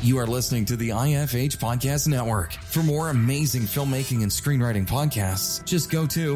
You are listening to the IFH Podcast Network. For more amazing filmmaking and screenwriting podcasts, just go to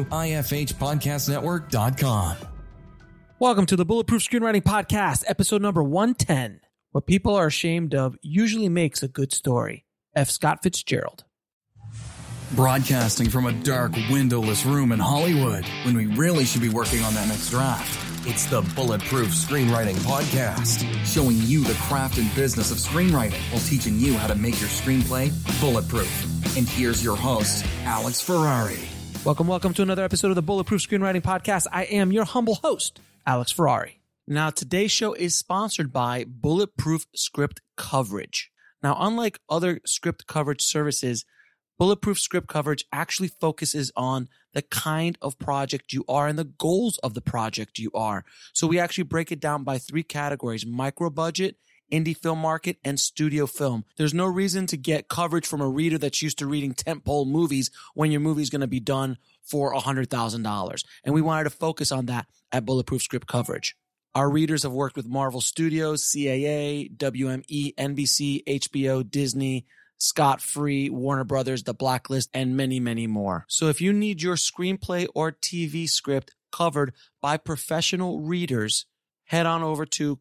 ifhpodcastnetwork.com. Welcome to the Bulletproof Screenwriting Podcast, episode number 110. What people are ashamed of usually makes a good story. F. Scott Fitzgerald. Broadcasting from a dark, windowless room in Hollywood when we really should be working on that next draft. It's the Bulletproof Screenwriting Podcast, showing you the craft and business of screenwriting while teaching you how to make your screenplay bulletproof. And here's your host, Alex Ferrari. Welcome to another episode of the Bulletproof Screenwriting Podcast. I am your humble host, Alex Ferrari. Now, today's show is sponsored by Bulletproof Script Coverage. Now, unlike other script coverage services, Bulletproof Script Coverage actually focuses on the kind of project you are and the goals of the project you are. So we actually break it down by three categories: micro budget, indie film market, and studio film. There's no reason to get coverage from a reader that's used to reading tentpole movies when your movie's going to be done for $100,000. And we wanted to focus on that at Bulletproof Script Coverage. Our readers have worked with Marvel Studios, CAA, WME, NBC, HBO, Disney, Scott Free, Warner Brothers, The Blacklist, and many, many more. So if you need your screenplay or TV script covered by professional readers, head on over to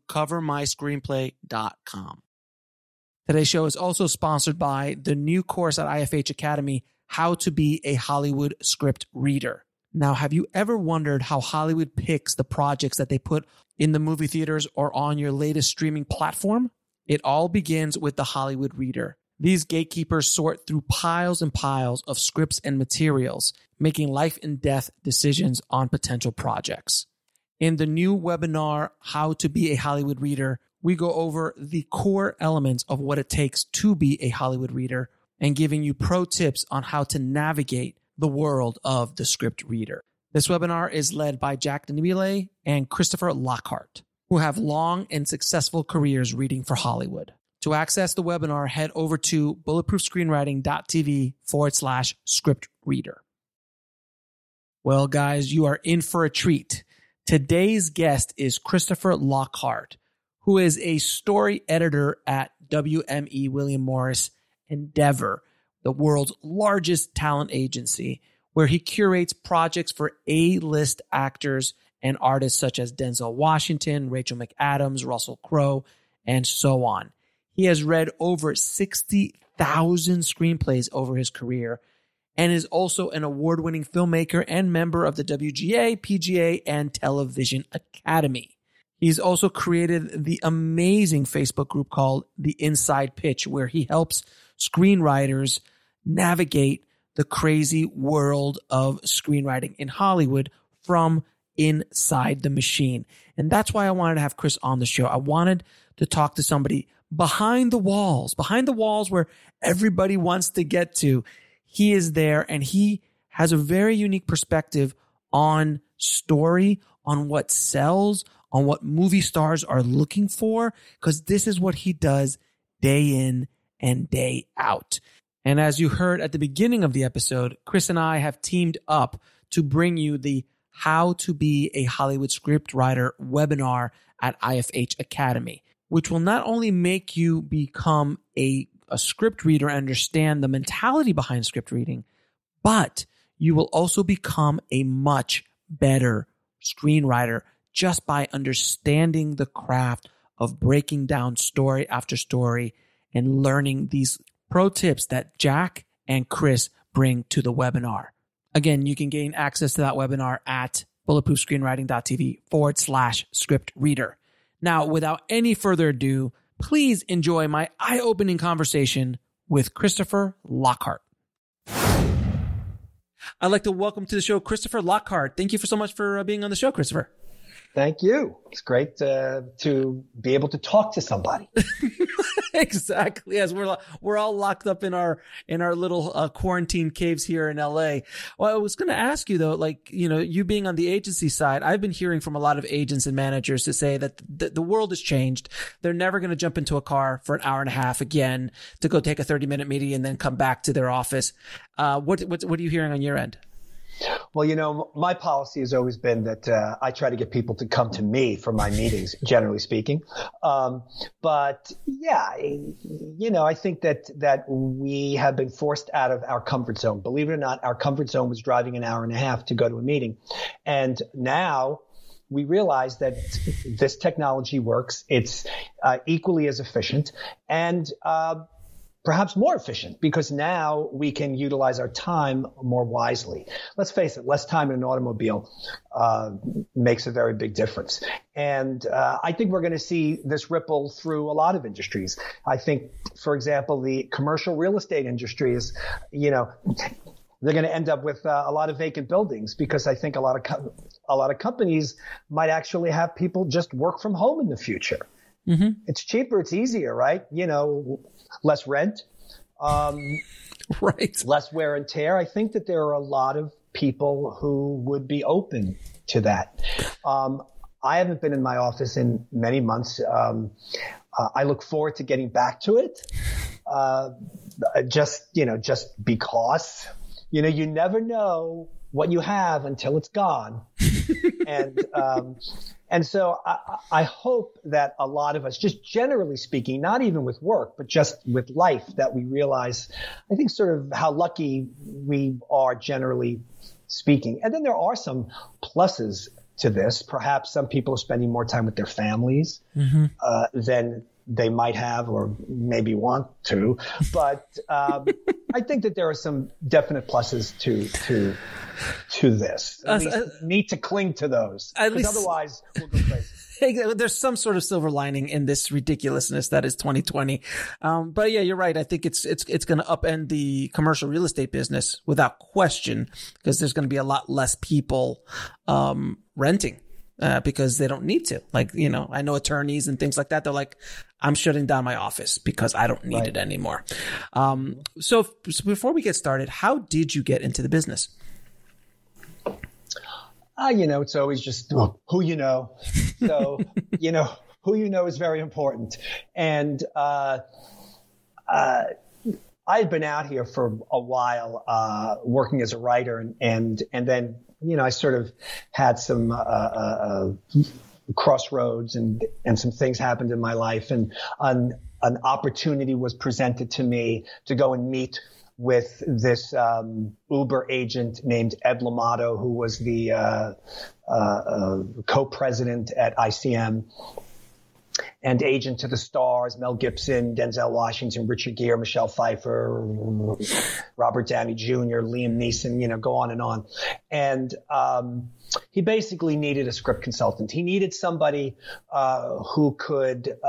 covermyscreenplay.com. Today's show is also sponsored by the new course at IFH Academy, How to Be a Hollywood Script Reader. Now, have you ever wondered how Hollywood picks the projects that they put in the movie theaters or on your latest streaming platform? It all begins with the Hollywood Reader. These gatekeepers sort through piles and piles of scripts and materials, making life and death decisions on potential projects. In the new webinar, How to Be a Hollywood Reader, we go over the core elements of what it takes to be a Hollywood reader and giving you pro tips on how to navigate the world of the script reader. This webinar is led by Jack Danibile and Christopher Lockhart, who have long and successful careers reading for Hollywood. To access the webinar, head over to bulletproofscreenwriting.tv/script reader. Well, guys, you are in for a treat. Today's guest is Christopher Lockhart, who is a story editor at WME William Morris Endeavor, the world's largest talent agency, where he curates projects for A-list actors and artists such as Denzel Washington, Rachel McAdams, Russell Crowe, and so on. He has read over 60,000 screenplays over his career and is also an award-winning filmmaker and member of the WGA, PGA, and Television Academy. He's also created the amazing Facebook group called The Inside Pitch, where he helps screenwriters navigate the crazy world of screenwriting in Hollywood from inside the machine. And that's why I wanted to have Chris on the show. I wanted to talk to somebody behind the walls where everybody wants to get to. He is there, and he has a very unique perspective on story, on what sells, on what movie stars are looking for, because this is what he does day in and day out. And as you heard at the beginning of the episode, Chris and I have teamed up to bring you the How to Be a Hollywood Scriptwriter webinar at IFH Academy, which will not only make you become a script reader and understand the mentality behind script reading, but you will also become a much better screenwriter just by understanding the craft of breaking down story after story and learning these pro tips that Jack and Chris bring to the webinar. Again, you can gain access to that webinar at bulletproofscreenwriting.tv/script reader. Now, without any further ado, please enjoy my eye-opening conversation with Christopher Lockhart. I'd like to welcome to the show Christopher Lockhart. Thank you so much for being on the show, Christopher. Thank you. It's great to be able to talk to somebody. Exactly. As we're all locked up in our little quarantine caves here in LA. Well, I was going to ask you though, like, you know, you being on the agency side, I've been hearing from a lot of agents and managers to say that the world has changed. They're never going to jump into a car for an hour and a half again to go take a 30-minute meeting and then come back to their office. What are you hearing on your end? Well, my policy has always been that I try to get people to come to me for my meetings, generally speaking. But yeah, I think that we have been forced out of our comfort zone. Believe it or not, our comfort zone was driving an hour and a half to go to a meeting. And now we realize that this technology works. It's equally as efficient and perhaps more efficient, because now we can utilize our time more wisely. Let's face it, less time in an automobile makes a very big difference. And I think we're going to see this ripple through a lot of industries. I think, for example, the commercial real estate industry is, they're going to end up with a lot of vacant buildings, because I think a lot of companies might actually have people just work from home in the future. Mm-hmm. It's cheaper. It's easier, right? Less rent, right? Less wear and tear. I think that there are a lot of people who would be open to that. I haven't been in my office in many months. I look forward to getting back to it. Just because, you never know what you have until it's gone. And so I hope that a lot of us, just generally speaking, not even with work, but just with life, that we realize, I think, sort of how lucky we are, generally speaking. And then there are some pluses to this. Perhaps some people are spending more time with their families than they might have or maybe want to. But I think that there are some definite pluses to this. At least need to cling to those, because otherwise we'll go crazy. There's some sort of silver lining in this ridiculousness that is 2020. But yeah, you're right. I think it's going to upend the commercial real estate business without question, because there's going to be a lot less people renting. Because they don't need to. I know attorneys and things like that. They're like, I'm shutting down my office because I don't need it anymore. So before we get started, how did you get into the business? It's always just who you know. So, who you know is very important. And I had been out here for a while working as a writer, and then I sort of had some crossroads and some things happened in my life, and an opportunity was presented to me to go and meet with this Uber agent named Ed Lamato, who was the co-president at ICM, and agent to the stars, Mel Gibson, Denzel Washington, Richard Gere, Michelle Pfeiffer, Robert Downey Jr., Liam Neeson, go on and on. And he basically needed a script consultant. He needed somebody who could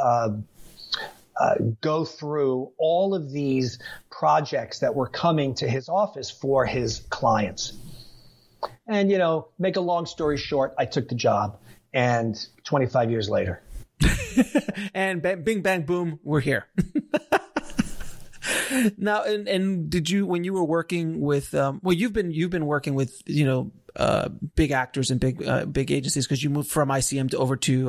go through all of these projects that were coming to his office for his clients. And, make a long story short, I took the job, and 25 years later. And bing, bang, boom, we're here. Now, and did you, when you were working with, you've been working with, big actors and big agencies, because you moved from ICM over to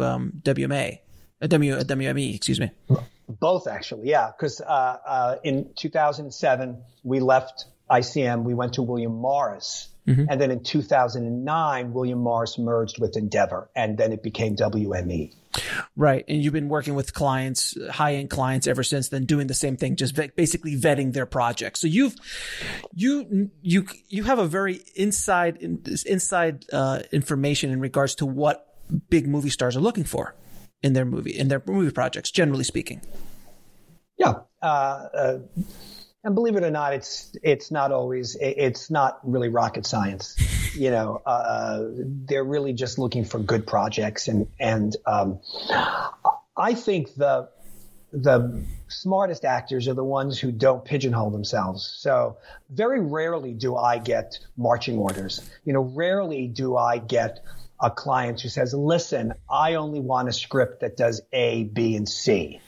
WME, excuse me. Both, actually, yeah. Because in 2007, we left ICM. We went to William Morris. Mm-hmm. And then in 2009, William Morris merged with Endeavor, and then it became WME. Right. And you've been working with clients, high-end clients ever since then, doing the same thing, just basically vetting their projects. So you have a very inside information in regards to what big movie stars are looking for in their movie projects, generally speaking. Yeah. And believe it or not, it's not really rocket science. They're really just looking for good projects. And I think the smartest actors are the ones who don't pigeonhole themselves. So very rarely do I get marching orders. Rarely do I get a client who says, listen, I only want a script that does A, B, and C.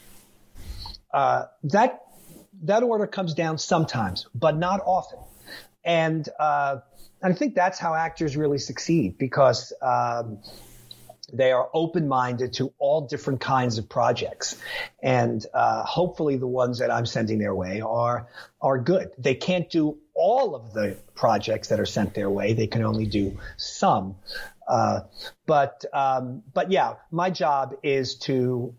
That order comes down sometimes, but not often. And I think that's how actors really succeed, because, They are open-minded to all different kinds of projects. And hopefully the ones that I'm sending their way are good. They can't do all of the projects that are sent their way. They can only do some. But yeah, my job is to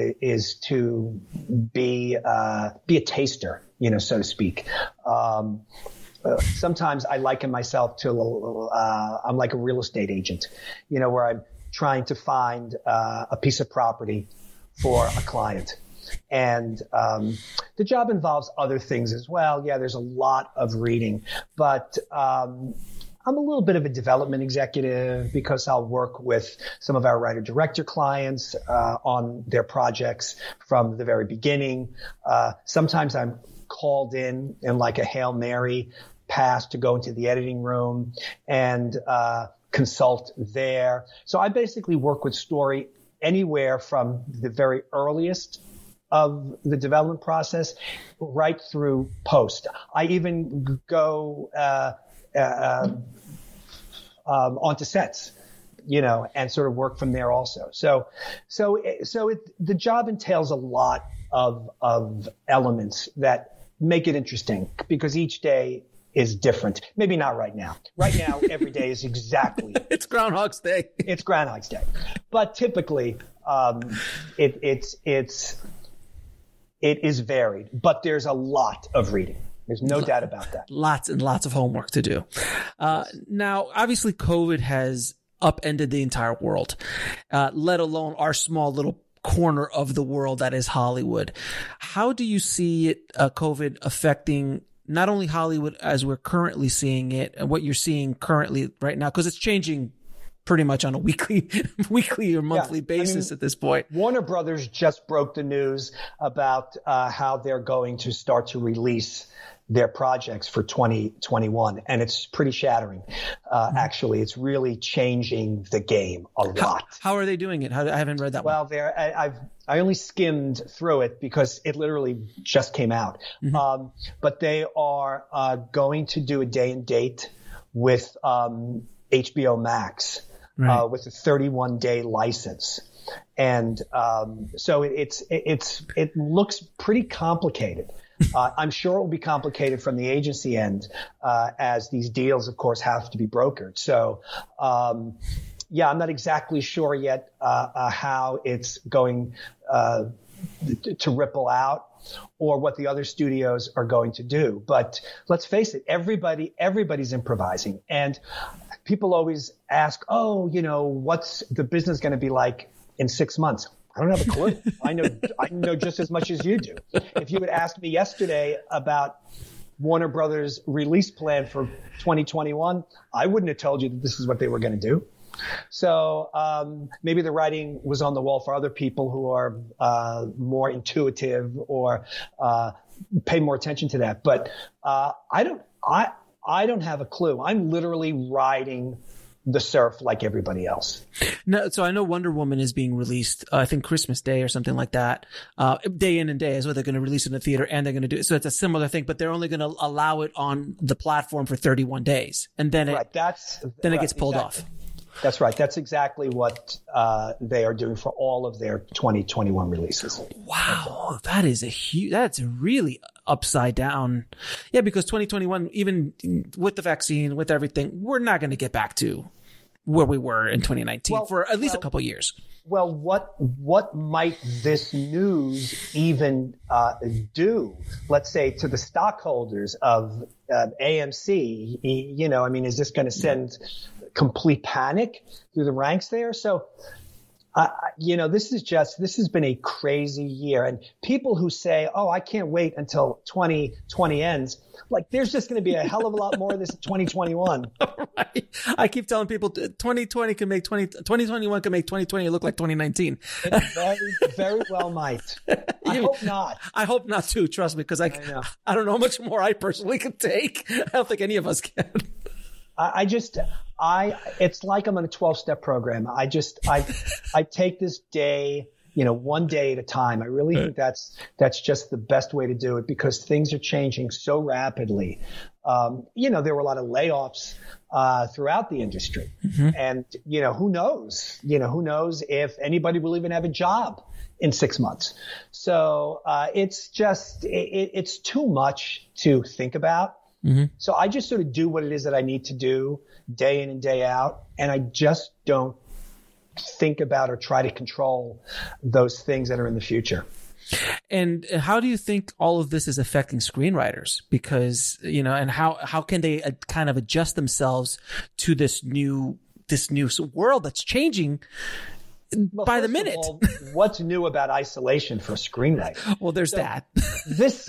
be a taster, so to speak. Sometimes I liken myself to, I'm like a real estate agent, where I'm trying to find a piece of property for a client. And the job involves other things as well. Yeah, there's a lot of reading, but I'm a little bit of a development executive because I'll work with some of our writer-director clients on their projects from the very beginning. Sometimes I'm called in like a Hail Mary pass to go into the editing room and consult there. So I basically work with story anywhere from the very earliest of the development process right through post. I even go onto sets, and sort of work from there also. So the job entails a lot of elements that make it interesting because each day is different. Maybe not right now. Right now, every day is exactly. It's Groundhog's Day. It's Groundhog's Day. But typically, it is varied. But there's a lot of reading. There's no doubt about that. Lots and lots of homework to do. Now, obviously, COVID has upended the entire world, let alone our small little corner of the world that is Hollywood. How do you see it, COVID affecting not only Hollywood as we're currently seeing it and what you're seeing currently right now? Because it's changing pretty much on a weekly or monthly basis at this point. Warner Brothers just broke the news about how they're going to start to release their projects for 2021. And it's pretty shattering. Actually, it's really changing the game a lot. How are they doing it? I haven't read that one. Well, I only skimmed through it because it literally just came out. Mm-hmm. But they are going to do a day and date with HBO Max, right, with a 31-day license. And so it looks pretty complicated. I'm sure it will be complicated from the agency end, as these deals, of course, have to be brokered. So, I'm not exactly sure yet how it's going to ripple out or what the other studios are going to do. But let's face it, everybody's improvising. And people always ask, what's the business going to be like in 6 months? I don't have a clue. I know just as much as you do. If you had asked me yesterday about Warner Brothers' release plan for 2021, I wouldn't have told you that this is what they were going to do. So maybe the writing was on the wall for other people who are more intuitive or pay more attention to that. But I don't have a clue. I'm literally riding the surf like everybody else. No, so I know Wonder Woman is being released, I think Christmas Day or something like that. Day in and day is what they're going to release in the theater, and they're going to do it. So it's a similar thing, but they're only going to allow it on the platform for 31 days. And then it gets pulled off. That's right. That's exactly what they are doing for all of their 2021 releases. Wow. That's really upside down. Yeah, because 2021, even with the vaccine, with everything, we're not going to get back to where we were in 2019 for at least a couple of years. Well, what might this news even do, let's say, to the stockholders of AMC? Is this going to send complete panic through the ranks there? So, this has been a crazy year. And people who say, oh, I can't wait until 2020 ends, like there's just going to be a hell of a lot more of this in 2021. Right. I keep telling people 2021 can make 2020 look like 2019. It very, very well might. I hope not. I hope not too, trust me, because I don't know how much more I personally can take. I don't think any of us can. It's like I'm on a 12-step program. I take this day, one day at a time. I really think that's just the best way to do it because things are changing so rapidly. there were a lot of layoffs throughout the industry. And, who knows if anybody will even have a job in 6 months. So it's just, it's too much to think about. So I just sort of do what it is that I need to do day in and day out. And I just don't think about or try to control those things that are in the future. And how do you think all of this is affecting screenwriters? Because, and how can they kind of adjust themselves to this new world that's changing by the minute? All, what's new about isolation for a screenwriter? Well, there's that. This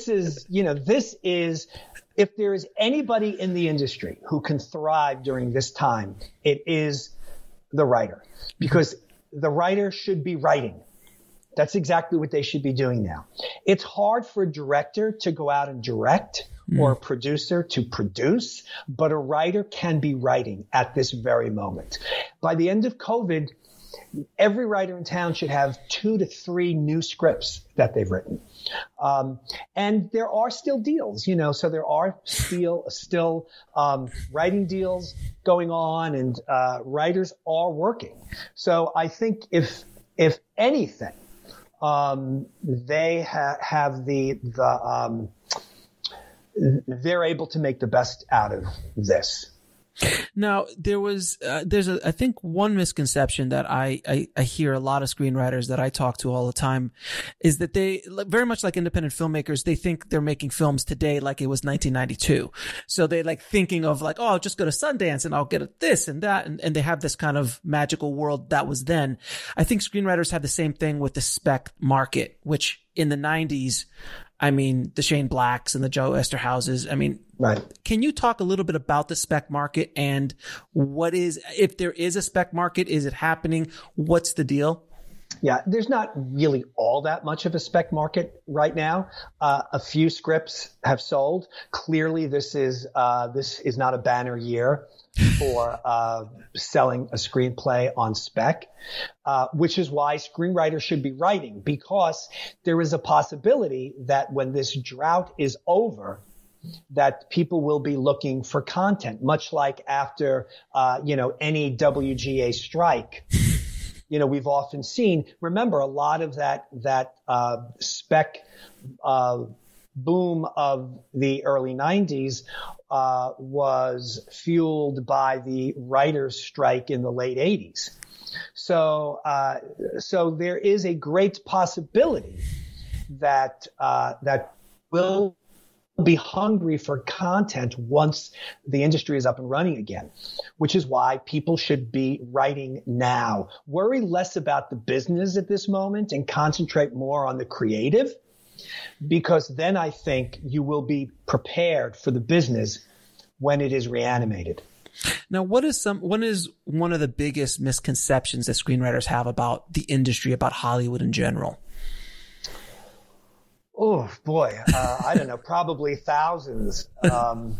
is, if there is anybody in the industry who can thrive during this time, it is the writer, because the writer should be writing. That's exactly what they should be doing now. It's hard for a director to go out and direct or a producer to produce, but a writer can be writing at this very moment. By the end of COVID, every writer in town should have 2 to 3 new scripts that they've written. And there are still deals, so there are still writing deals going on, and writers are working. So I think if anything, they have they're able to make the best out of this. Now, there's I think one misconception that I hear a lot of screenwriters that I talk to all the time is that they, very much like independent filmmakers, they think they're making films today like it was 1992. So they like thinking of like, oh, I'll just go to Sundance and I'll get this and that. And they have this kind of magical world that was then. I think screenwriters have the same thing with the spec market, which in the 90s, the Shane Blacks and the Joe Esterhouses. Right. Can you talk a little bit about the spec market and if there is a spec market, is it happening? What's the deal? Yeah, there's not really all that much of a spec market right now. A few scripts have sold. Clearly, this is not a banner year for selling a screenplay on spec, which is why screenwriters should be writing, because there is a possibility that when this drought is over, that people will be looking for content, much like after any WGA strike. We've often seen, remember, a lot of that spec boom of the early 90s was fueled by the writers' strike in the late 80s. So there is a great possibility that will be hungry for content once the industry is up and running again, which is why people should be writing now. Worry less about the business at this moment and concentrate more on the creative, because then I think you will be prepared for the business when it is reanimated. Now, what is one of the biggest misconceptions that screenwriters have about the industry, about Hollywood in general? Oh boy, I don't know, probably thousands. A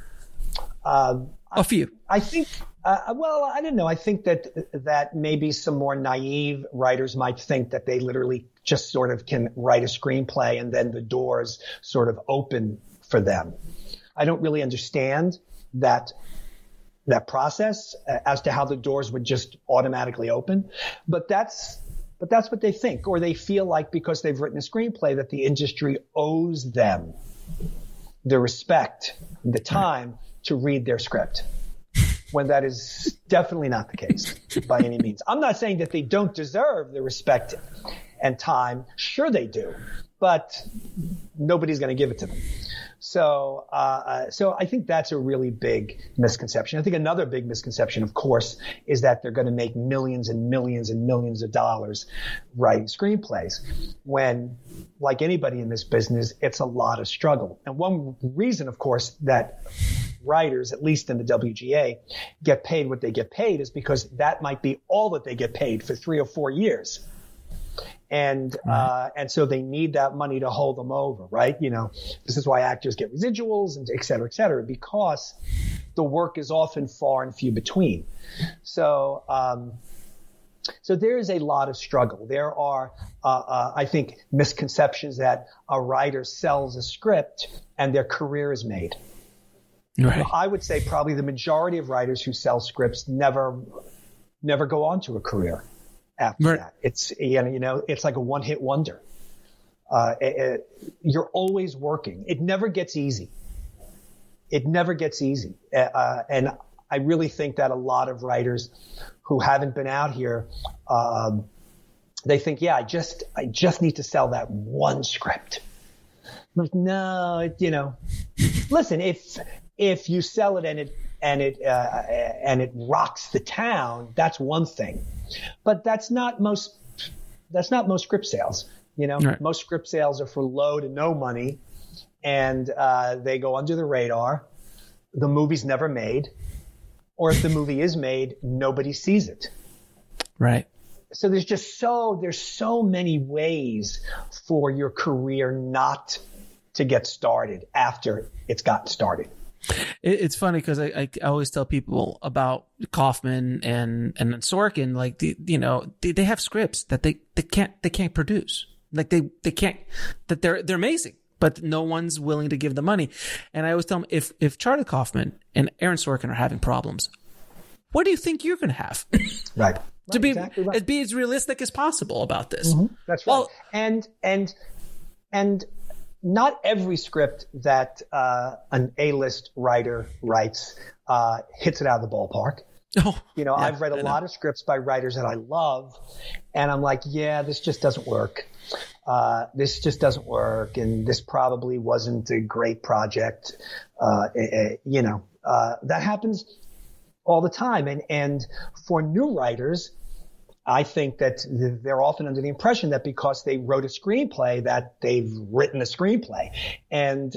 few. I think. I don't know. I think that maybe some more naive writers might think that they literally just sort of can write a screenplay and then the doors sort of open for them. I don't really understand that process as to how the doors would just automatically open, but that's what they think, or they feel like because they've written a screenplay that the industry owes them the respect, the time to read their script, when that is definitely not the case by any means. I'm not saying that they don't deserve the respect and time. Sure they do, but nobody's going to give it to them. So I think that's a really big misconception. I think another big misconception, of course, is that they're going to make millions and millions and millions of dollars writing screenplays, when, like anybody in this business, it's a lot of struggle. And one reason, of course, that writers, at least in the WGA, get paid what they get paid is because that might be all that they get paid for 3 or 4 years. And so they need that money to hold them over, right? This is why actors get residuals and et cetera, because the work is often far and few between. So there is a lot of struggle. There are, I think, misconceptions that a writer sells a script and their career is made. Right. I would say probably the majority of writers who sell scripts never go on to a career after that. It's, it's like a one-hit wonder. You're always working. It never gets easy. And I really think that a lot of writers who haven't been out here, they think, I just need to sell that one script. I'm like, no, listen, if you sell it and it rocks the town, that's one thing, but that's not most script sales. Right. Most script sales are for low to no money, and they go under the radar. The movie's never made, or if the movie is made, nobody sees it. Right. So there's so many ways for your career not to get started after it's gotten started. It's funny because I always tell people about Kaufman and Sorkin, like they have scripts that they can't produce. Like they can't, that they're amazing, but no one's willing to give the money. And I always tell them, if Charlie Kaufman and Aaron Sorkin are having problems, what do you think you're going to have? Right. To be exactly right. be as realistic as possible about this. Mm-hmm. That's right. Well, and not every script that an A-list writer writes hits it out of the ballpark. Oh, I've read a lot of scripts by writers that I love, and I'm like, this just doesn't work. This just doesn't work, and this probably wasn't a great project. That happens all the time. And for new writers, I think that they're often under the impression that because they wrote a screenplay that they've written a screenplay. And,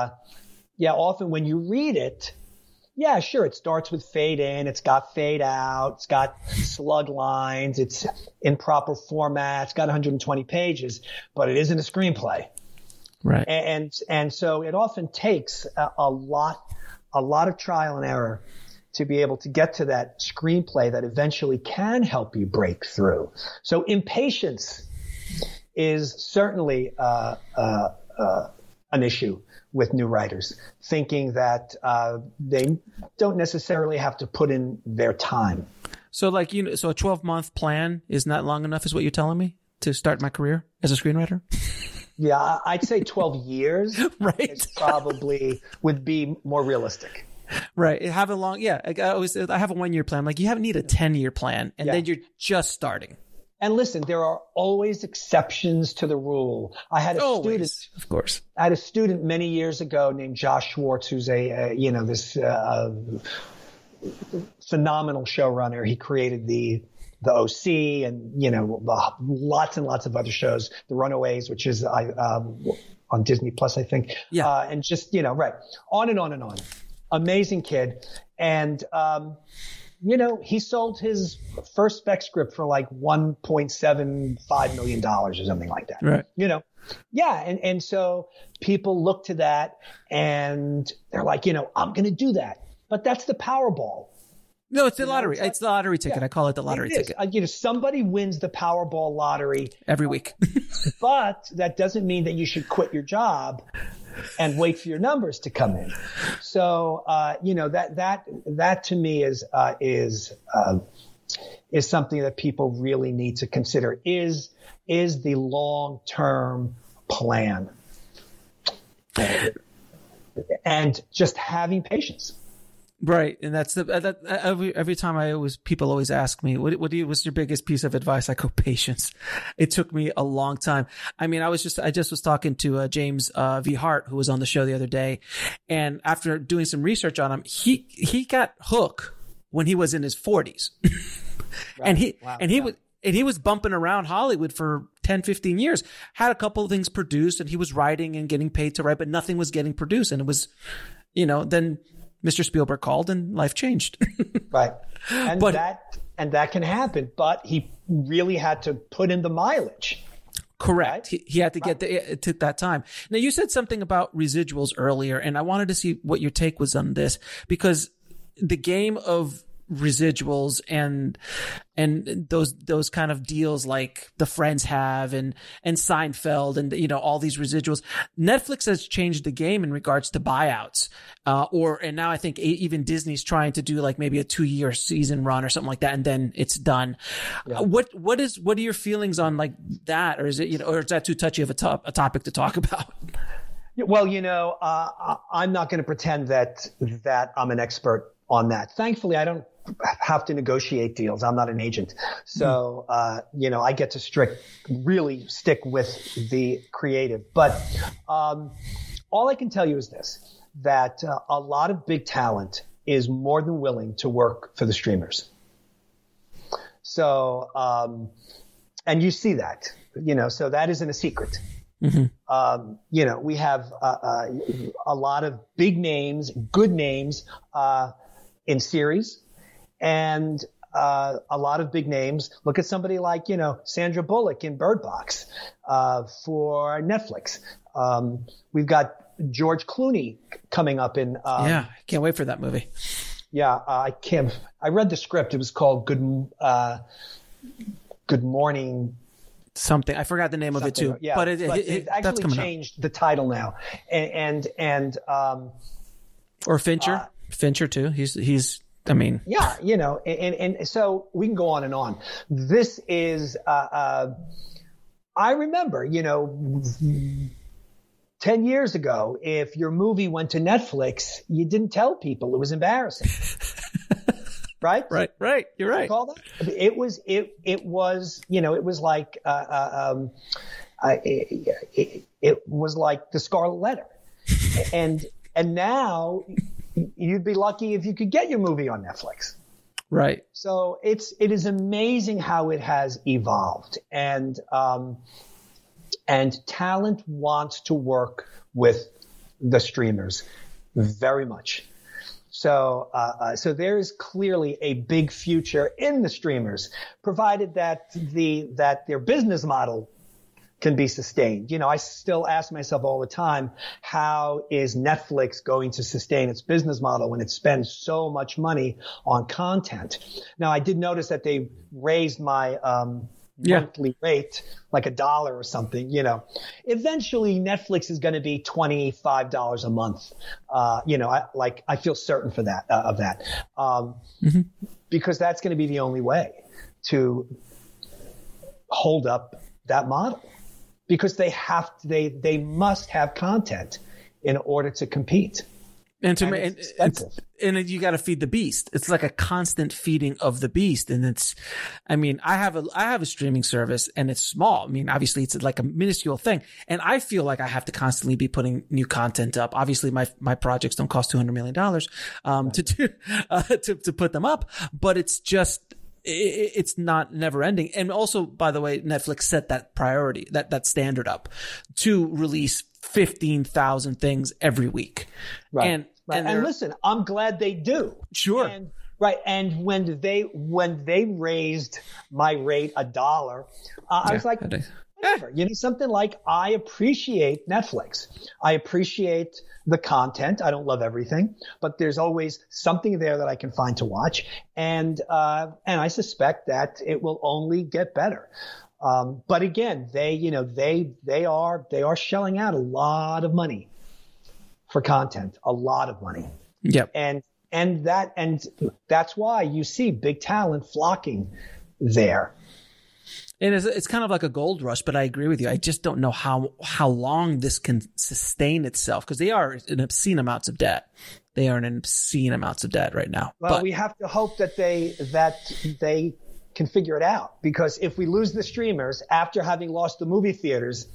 often when you read it, sure, it starts with fade in, it's got fade out, it's got slug lines, it's in proper format, it's got 120 pages, but it isn't a screenplay. Right. And so it often takes a lot of trial and error to be able to get to that screenplay that eventually can help you break through. So impatience is certainly an issue with new writers, thinking that they don't necessarily have to put in their time. So so a 12-month plan is not long enough, is what you're telling me, to start my career as a screenwriter? Yeah, I'd say 12 years right. is probably would be more realistic. Right. I have a 1-year plan. Like, you need a 10-year plan, and then you're just starting. And listen, there are always exceptions to the rule. I had a student many years ago named Josh Schwartz, who's this phenomenal showrunner. He created the OC and lots and lots of other shows, The Runaways, which is on Disney Plus, I think. Yeah. And just right, on and on and on. Amazing kid. And, he sold his first spec script for like $1.75 million or something like that. Right. And so people look to that and they're like, I'm going to do that. But that's the Powerball. No, it's the lottery. It's the lottery ticket. I call it the lottery ticket. Somebody wins the Powerball lottery every week. But that doesn't mean that you should quit your job and wait for your numbers to come in. So, that to me is something that people really need to consider is the long-term plan and just having patience. Right. And that's every time people always ask me, what's your biggest piece of advice? I go, patience. It took me a long time. I mean, I just was talking to James V. Hart, who was on the show the other day. And after doing some research on him, he got hooked when he was in his 40s. Right. And he was bumping around Hollywood for 10, 15 years, had a couple of things produced, and he was writing and getting paid to write, but nothing was getting produced. And it was, then Mr. Spielberg called and life changed. Right. And that can happen, but he really had to put in the mileage. Correct. Right? He had to get it took that time. Now, you said something about residuals earlier, and I wanted to see what your take was on this, because the game of residuals and those kind of deals like the Friends have and Seinfeld and, you know, all these residuals. Netflix has changed the game in regards to buyouts. And now I think even Disney's trying to do like maybe a 2-year season run or something like that, and then it's done. Yeah. What are your feelings on like that? Or is it, you know, or is that too touchy of a topic to talk about? Well, you know, I'm not going to pretend that I'm an expert on that. Thankfully, I don't have to negotiate deals. I'm not an agent. So, you know, I get to really stick with the creative. But all I can tell you is this, that a lot of big talent is more than willing to work for the streamers. So, and you see that, you know, so that isn't a secret. Mm-hmm. You know, we have a lot of big names, good names in series, and a lot of big names. Look at somebody like, you know, Sandra Bullock in Bird Box for Netflix. We've got George Clooney coming up in. Yeah, I can't wait for that movie. Yeah, I read the script. It was called Good Morning. Something. I forgot the name of it too. Yeah, but it actually changed the title now. And or Fincher. Fincher too. He's I mean. Yeah, you know, and so we can go on and on. This is I remember, you know, 10 years ago, if your movie went to Netflix, you didn't tell people. It was embarrassing. Right? Right. You're right. Call that? It was, you know, it was like, it was like the Scarlet Letter. And now you'd be lucky if you could get your movie on Netflix. Right. So it is amazing how it has evolved. And talent wants to work with the streamers very much. So there is clearly a big future in the streamers, provided that their business model can be sustained. You know, I still ask myself all the time, how is Netflix going to sustain its business model when it spends so much money on content? Now, I did notice that they raised my monthly rate, like $1 or something, you know. Eventually Netflix is going to be $25 a month. You know, I feel certain of that. Because that's going to be the only way to hold up that model, because they must have content in order to compete. And you got to feed the beast. It's like a constant feeding of the beast. And I have a streaming service, and it's small. I mean, obviously it's like a minuscule thing. And I feel like I have to constantly be putting new content up. Obviously my projects don't cost $200 million, to put them up, but it's just, it's not never ending. And also, by the way, Netflix set that priority, that standard up to release 15,000 things every week. Right. And listen, I'm glad they do. Sure. And when they raised my rate $1, I was like, whatever. You know, something like, I appreciate Netflix. I appreciate the content. I don't love everything, but there's always something there that I can find to watch. And I suspect that it will only get better. But again, they are shelling out a lot of money for content, a lot of money. Yep. And that's why you see big talent flocking there. And it's kind of like a gold rush, but I agree with you. I just don't know how long this can sustain itself, because they are in obscene amounts of debt. They are in obscene amounts of debt right now. Well, we have to hope that they can figure it out, because if we lose the streamers after having lost the movie theaters,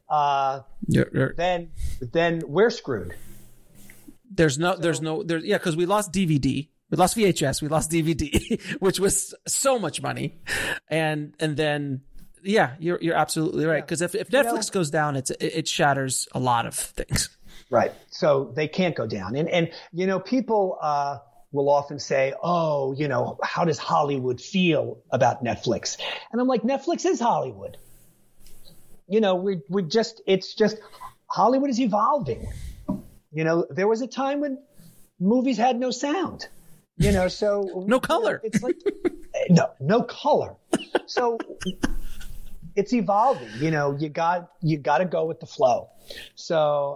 then we're screwed. Because we lost DVD. We lost VHS. We lost DVD, which was so much money. And then, yeah, you're absolutely right. Because if Netflix goes down, it shatters a lot of things. Right. So they can't go down. And you know, people will often say, oh, you know, how does Hollywood feel about Netflix? And I'm like, Netflix is Hollywood. You know, it's just Hollywood is evolving. You know, there was a time when movies had no sound. So no color. It's like no color. So it's evolving. You got to go with the flow. So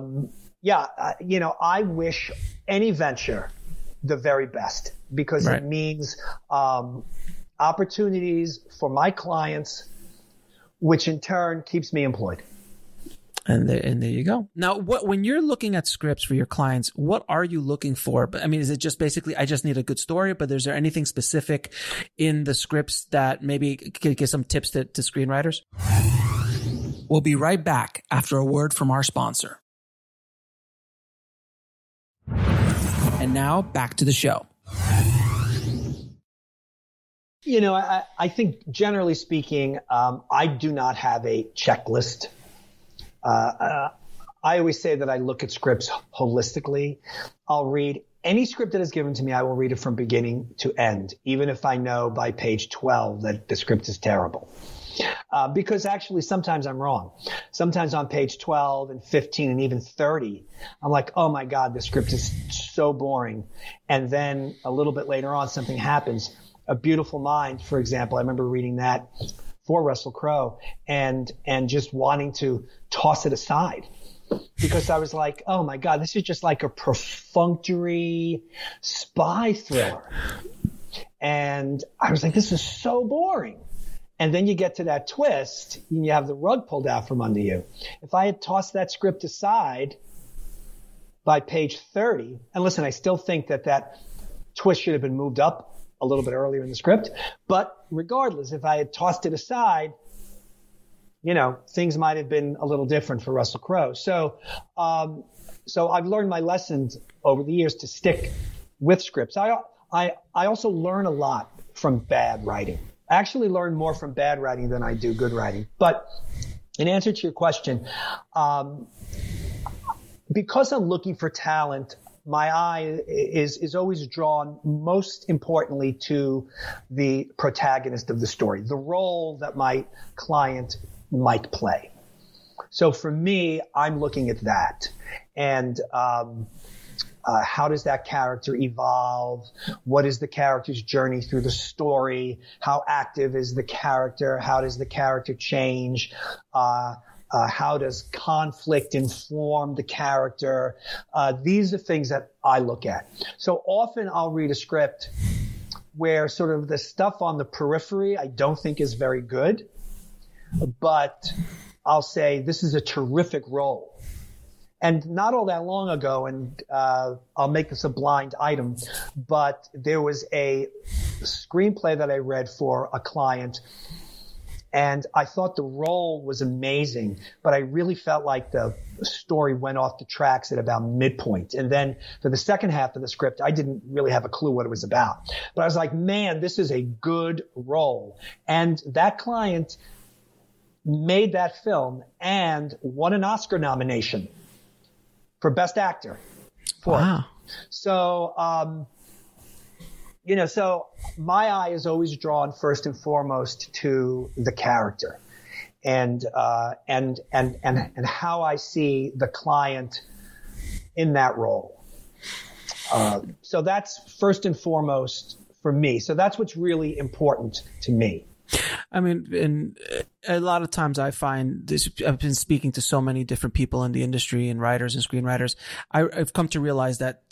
I wish any venture the very best, because it means opportunities for my clients, which in turn keeps me employed. And there you go. Now, when you're looking at scripts for your clients, what are you looking for? I mean, is it just basically, I just need a good story, but is there anything specific in the scripts that maybe could give some tips to screenwriters? We'll be right back after a word from our sponsor. And now back to the show. I think generally speaking, I do not have a checklist. I always say that I look at scripts holistically. I'll read any script that is given to me. I will read it from beginning to end, even if I know by page 12 that the script is terrible. Because actually sometimes I'm wrong. Sometimes on page 12 and 15 and even 30, I'm like, oh my God, the script is so boring. And then a little bit later on, something happens. A Beautiful Mind, for example, I remember reading that for Russell Crowe and just wanting to toss it aside, because I was like, oh my God, this is just like a perfunctory spy thriller. And I was like, this is so boring. And then you get to that twist and you have the rug pulled out from under you. If I had tossed that script aside by page 30, and listen, I still think that twist should have been moved up a little bit earlier in the script, but regardless, if I had tossed it aside, things might have been a little different for Russell Crowe. So I've learned my lessons over the years to stick with scripts. I also learn a lot from bad writing. I actually learn more from bad writing than I do good writing. But in answer to your question, because I'm looking for talent, my eye is always drawn most importantly to the protagonist of the story, the role that my client might play. So for me, I'm looking at that. And how does that character evolve? What is the character's journey through the story? How active is the character? How does the character change? How does conflict inform the character? These are things that I look at. So often I'll read a script where sort of the stuff on the periphery I don't think is very good, but I'll say this is a terrific role. And not all that long ago, and I'll make this a blind item, but there was a screenplay that I read for a client, and I thought the role was amazing, but I really felt like the story went off the tracks at about midpoint. And then for the second half of the script, I didn't really have a clue what it was about. But I was like, man, this is a good role. And that client made that film and won an Oscar nomination for Best Actor. Wow. So, so my eye is always drawn first and foremost to the character and how I see the client in that role. So that's first and foremost for me. So that's what's really important to me. I mean, and a lot of times I find this, I've been speaking to so many different people in the industry and writers and screenwriters. I've come to realize that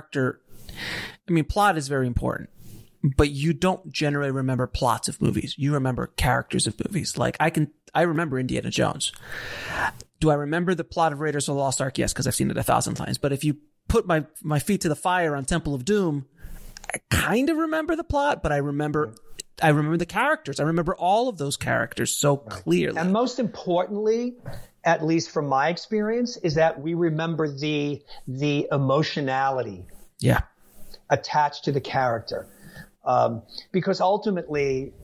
plot is very important, but you don't generally remember plots of movies. You remember characters of movies. Like I remember Indiana Jones. Do I remember the plot of Raiders of the Lost Ark? Yes, because I've seen it 1,000 times. But if you put my feet to the fire on Temple of Doom, I kind of remember the plot, but I remember the characters. I remember all of those characters so clearly. And most importantly, at least from my experience, is that we remember the emotionality attached to the character. Because ultimately,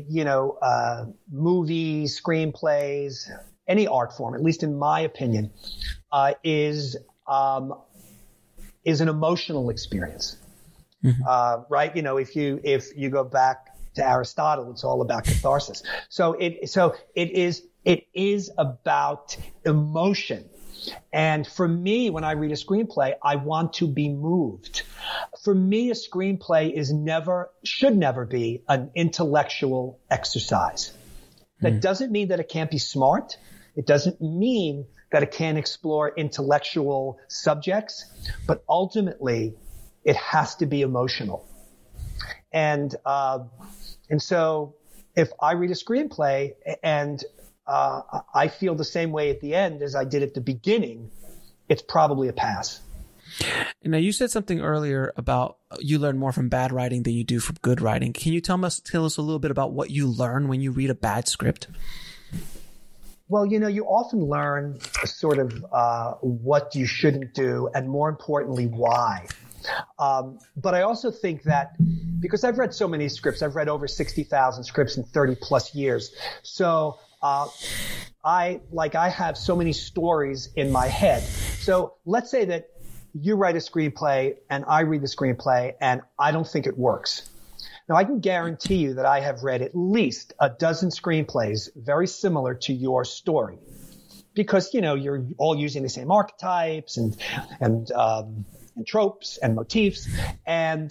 movies, screenplays, any art form, at least in my opinion, is an emotional experience. Mm-hmm. Right? If you go back to Aristotle, it's all about catharsis. So it is about emotion. And for me, when I read a screenplay, I want to be moved. for me, a screenplay should never be an intellectual exercise. That doesn't mean that it can't be smart. It doesn't mean that it can't explore intellectual subjects, but ultimately it has to be emotional. And so if I read a screenplay and I feel the same way at the end as I did at the beginning, it's probably a pass. Now, you said something earlier about you learn more from bad writing than you do from good writing. Can you tell us a little bit about what you learn when you read a bad script? Well, you often learn sort of what you shouldn't do, and more importantly, why. But I also think that because I've read so many scripts, I've read over 60,000 scripts in 30 plus years. So I have so many stories in my head. So let's say that you write a screenplay and I read the screenplay and I don't think it works. Now, I can guarantee you that I have read at least a dozen screenplays very similar to your story because, you're all using the same archetypes and tropes and motifs. And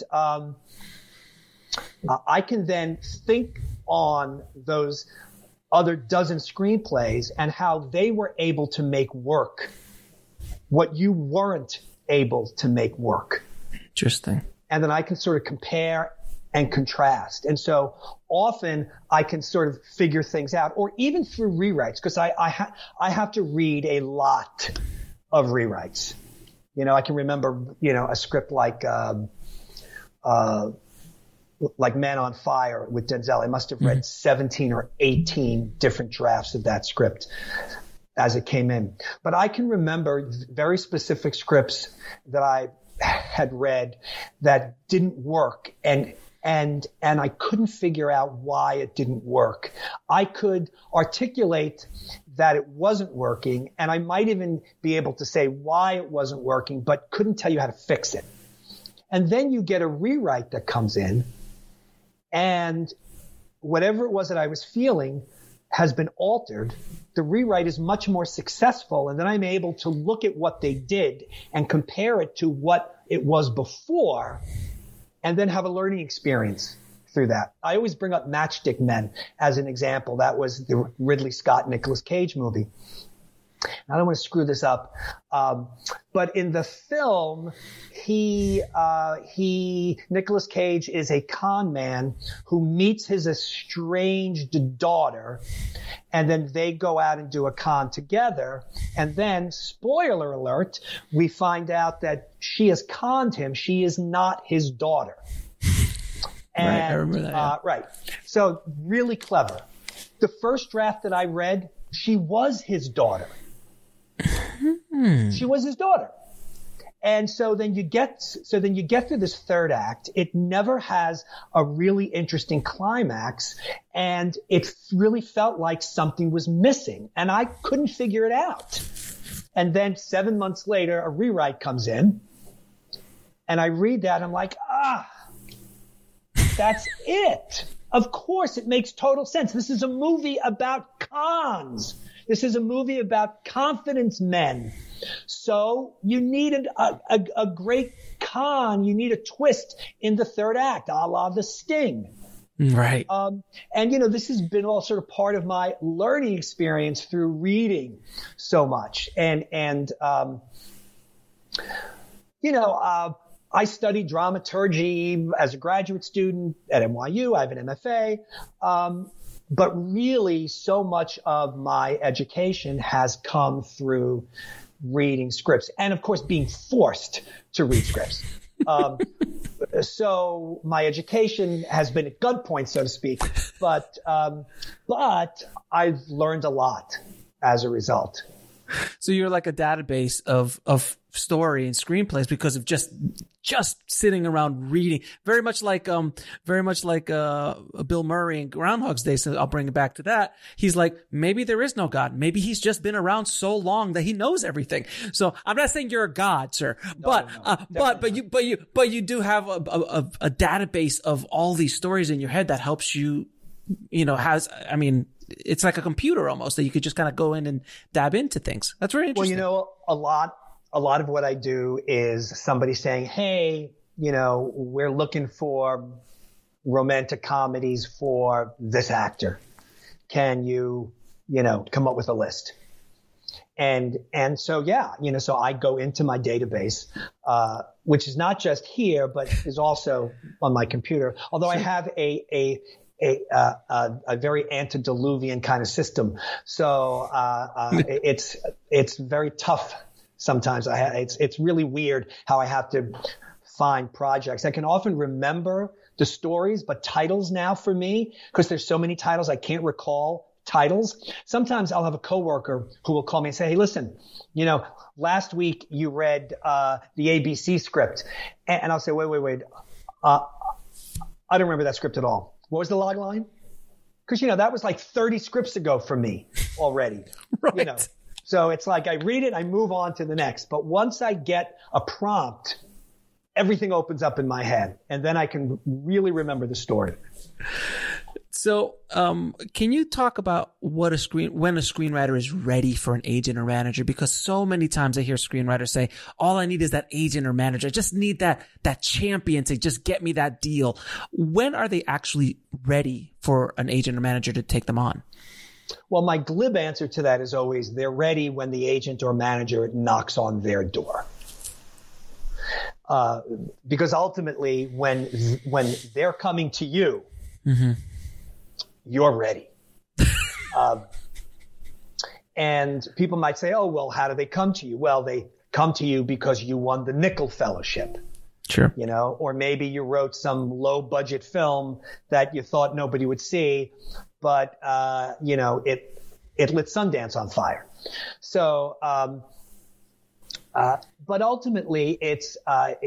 I can then think on those other dozen screenplays and how they were able to make work what you weren't able to make work. Interesting. And then I can sort of compare and contrast. And so often I can sort of figure things out, or even through rewrites, because I have to read a lot of rewrites. I can remember, a script like Men on Fire with Denzel. I must have read 17 or 18 different drafts of that script as it came in. But I can remember very specific scripts that I had read that didn't work, and I couldn't figure out why it didn't work. I could articulate that it wasn't working, and I might even be able to say why it wasn't working, but couldn't tell you how to fix it. And then you get a rewrite that comes in, and whatever it was that I was feeling has been altered. The rewrite is much more successful, and then I'm able to look at what they did and compare it to what it was before, and then have a learning experience through that. I always bring up Matchstick Men as an example. That was the Ridley Scott, Nicolas Cage movie. I don't want to screw this up. But in the film, Nicolas Cage is a con man who meets his estranged daughter, and then they go out and do a con together. And then, spoiler alert, we find out that she has conned him. She is not his daughter. And, right, I remember that. Yeah. Right. So really clever. The first draft that I read, she was his daughter. She was his daughter. And so then you get through this third act. It never has a really interesting climax, and it really felt like something was missing, and I couldn't figure it out. And then 7 months later, a rewrite comes in, and I read that, and I'm like, that's it. Of course, it makes total sense. This is a movie about cons. This is a movie about confidence men. So you need a great con. You need a twist in the third act, a la The Sting. Right. And, this has been all sort of part of my learning experience through reading so much. I studied dramaturgy as a graduate student at NYU. I have an MFA. But really, so much of my education has come through reading scripts and, of course, being forced to read scripts. So my education has been at gunpoint, so to speak. But I've learned a lot as a result. So you're like a database of story and screenplays because of just sitting around reading. Very much like Bill Murray in Groundhog's Day. So I'll bring it back to that. He's like, maybe there is no God. Maybe he's just been around so long that he knows everything. So I'm not saying you're a god, sir, but you do have a database of all these stories in your head that helps you. It's like a computer almost that you could just kind of go in and dab into things. That's very interesting. Well, a lot of what I do is somebody saying, hey, we're looking for romantic comedies for this actor. Can you, come up with a list? And so, so I go into my database, which is not just here, but is also on my computer. Although I have a very antediluvian kind of system. So, it's very tough sometimes. It's really weird how I have to find projects. I can often remember the stories, but titles now for me, because there's so many titles, I can't recall titles. Sometimes I'll have a coworker who will call me and say, hey, listen, last week you read the ABC script. And I'll say, wait. I don't remember that script at all. What was the log line? Because, that was like 30 scripts ago for me already. Right. So it's like I read it, I move on to the next. But once I get a prompt, everything opens up in my head, and then I can really remember the story. So, can you talk about when a screenwriter is ready for an agent or manager? Because so many times I hear screenwriters say, all I need is that agent or manager. I just need that champion to just get me that deal. When are they actually ready for an agent or manager to take them on? Well, my glib answer to that is always they're ready when the agent or manager knocks on their door. Because ultimately, when they're coming to you, mm-hmm. you're ready. And people might say, oh, well, how do they come to you? Well, they come to you because you won the Nickel Fellowship. Sure. Or maybe you wrote some low budget film that you thought nobody would see, but, it lit Sundance on fire. So, but ultimately, it's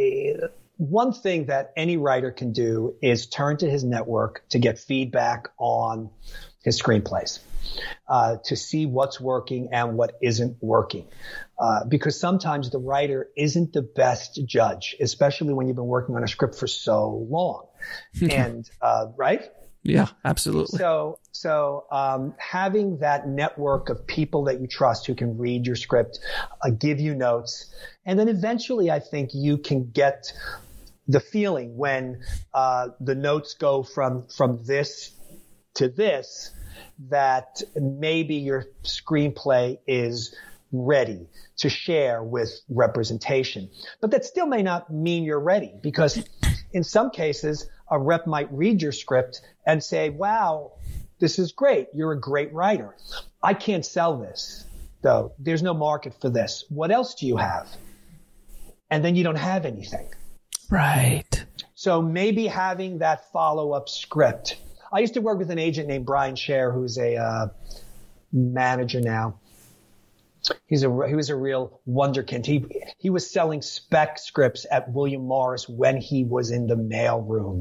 one thing that any writer can do is turn to his network to get feedback on his screenplays, to see what's working and what isn't working. Because sometimes the writer isn't the best judge, especially when you've been working on a script for so long. And, right? Yeah, absolutely. So having that network of people that you trust who can read your script, give you notes, and then eventually I think you can get the feeling when the notes go from this to this that maybe your screenplay is ready to share with representation. But that still may not mean you're ready, because in some cases, a rep might read your script and say, wow, this is great. You're a great writer. I can't sell this, though. There's no market for this. What else do you have? And then you don't have anything. Right. So maybe having that follow-up script. I used to work with an agent named Brian Scher, who's a manager now. He was a real wonderkind. He was selling spec scripts at William Morris when he was in the mailroom.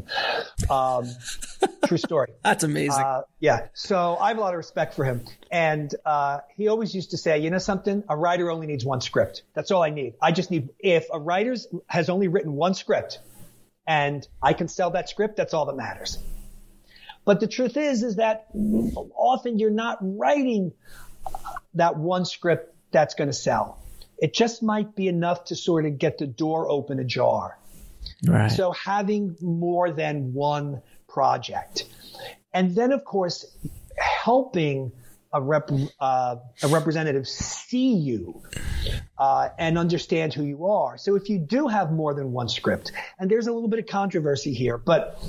True story. That's amazing. Yeah. So I have a lot of respect for him. And he always used to say, you know something? A writer only needs one script. That's all I need. I just need, if a writer has only written one script and I can sell that script, that's all that matters. But the truth is that often you're not writing that one script that's going to sell. It just might be enough to sort of get the door open ajar. Right. So having more than one project. And then, of course, helping a representative see you and understand who you are. So if you do have more than one script, and there's a little bit of controversy here, but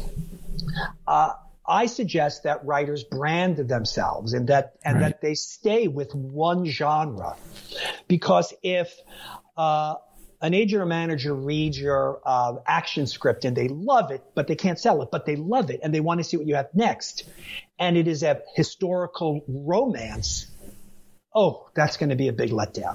I suggest that writers brand themselves and that they stay with one genre. Because if an agent or manager reads your action script and they love it, but they can't sell it, but they love it and they want to see what you have next, and it is a historical romance, that's going to be a big letdown.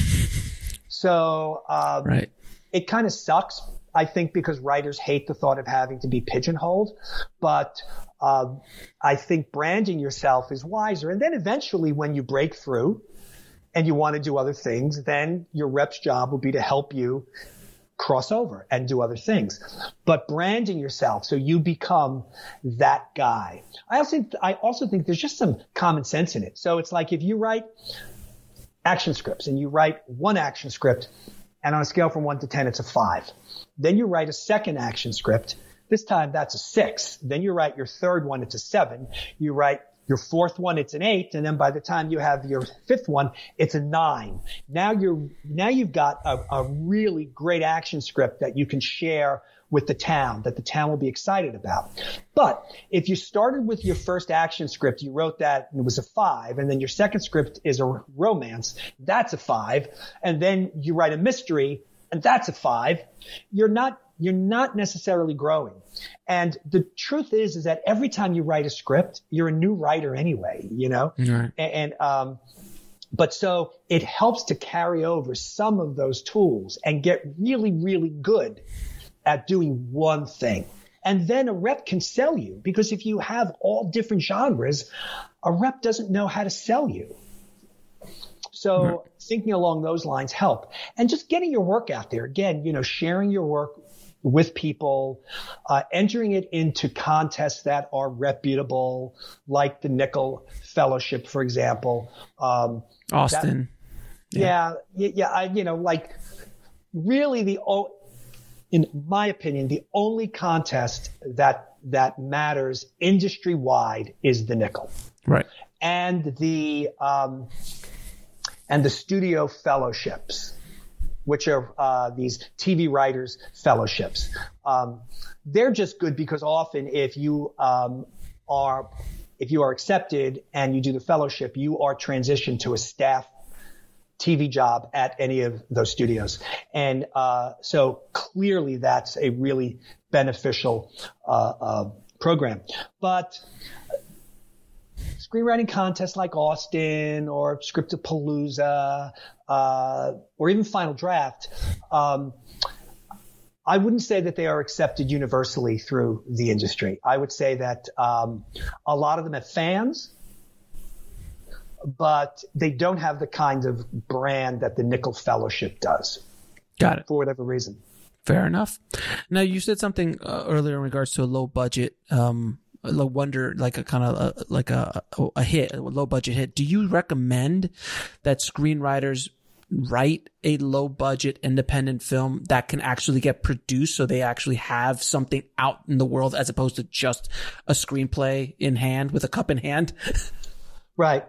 So it kind of sucks, I think, because writers hate the thought of having to be pigeonholed. But I think branding yourself is wiser. And then eventually when you break through and you want to do other things, then your rep's job will be to help you cross over and do other things. But branding yourself so you become that guy. I also think there's just some common sense in it. So it's like if you write action scripts and you write one action script And on a scale from 1 to 10, it's a 5. Then you write a second action script. This time that's a 6. Then you write your third one, it's a 7. You write your fourth one, it's an 8. And then by the time you have your fifth one, it's a 9. Now you've got a really great action script that you can share with the town, that the town will be excited about. But if you started with your first action script, you wrote that and it was a 5, and then your second script is a romance, that's a 5, and then you write a mystery, and that's a 5, you're not necessarily growing. And the truth is that every time you write a script, you're a new writer anyway, you know? Right. But so it helps to carry over some of those tools and get really, really good at doing one thing. And then a rep can sell you, because if you have all different genres, a rep doesn't know how to sell you. So thinking along those lines help. And just getting your work out there. Again, you know, sharing your work with people, entering it into contests that are reputable, like the Nickel Fellowship, for example. Austin. Like really in my opinion, the only contest that matters industry wide is the Nickel. Right. And the studio fellowships, which are these TV writers fellowships. They're just good because often if you are accepted and you do the fellowship, you are transitioned to a staff TV job at any of those studios. And so clearly that's a really beneficial program. But screenwriting contests like Austin or Scriptapalooza or even Final Draft, I wouldn't say that they are accepted universally through the industry. I would say that a lot of them have fans, but they don't have the kind of brand that the Nickel Fellowship does. Got it. For whatever reason. Fair enough. Now, you said something earlier in regards to a low budget, like a kind of like a hit, a low budget hit. Do you recommend that screenwriters write a low budget independent film that can actually get produced, so they actually have something out in the world as opposed to just a screenplay in hand with a cup in hand? Right.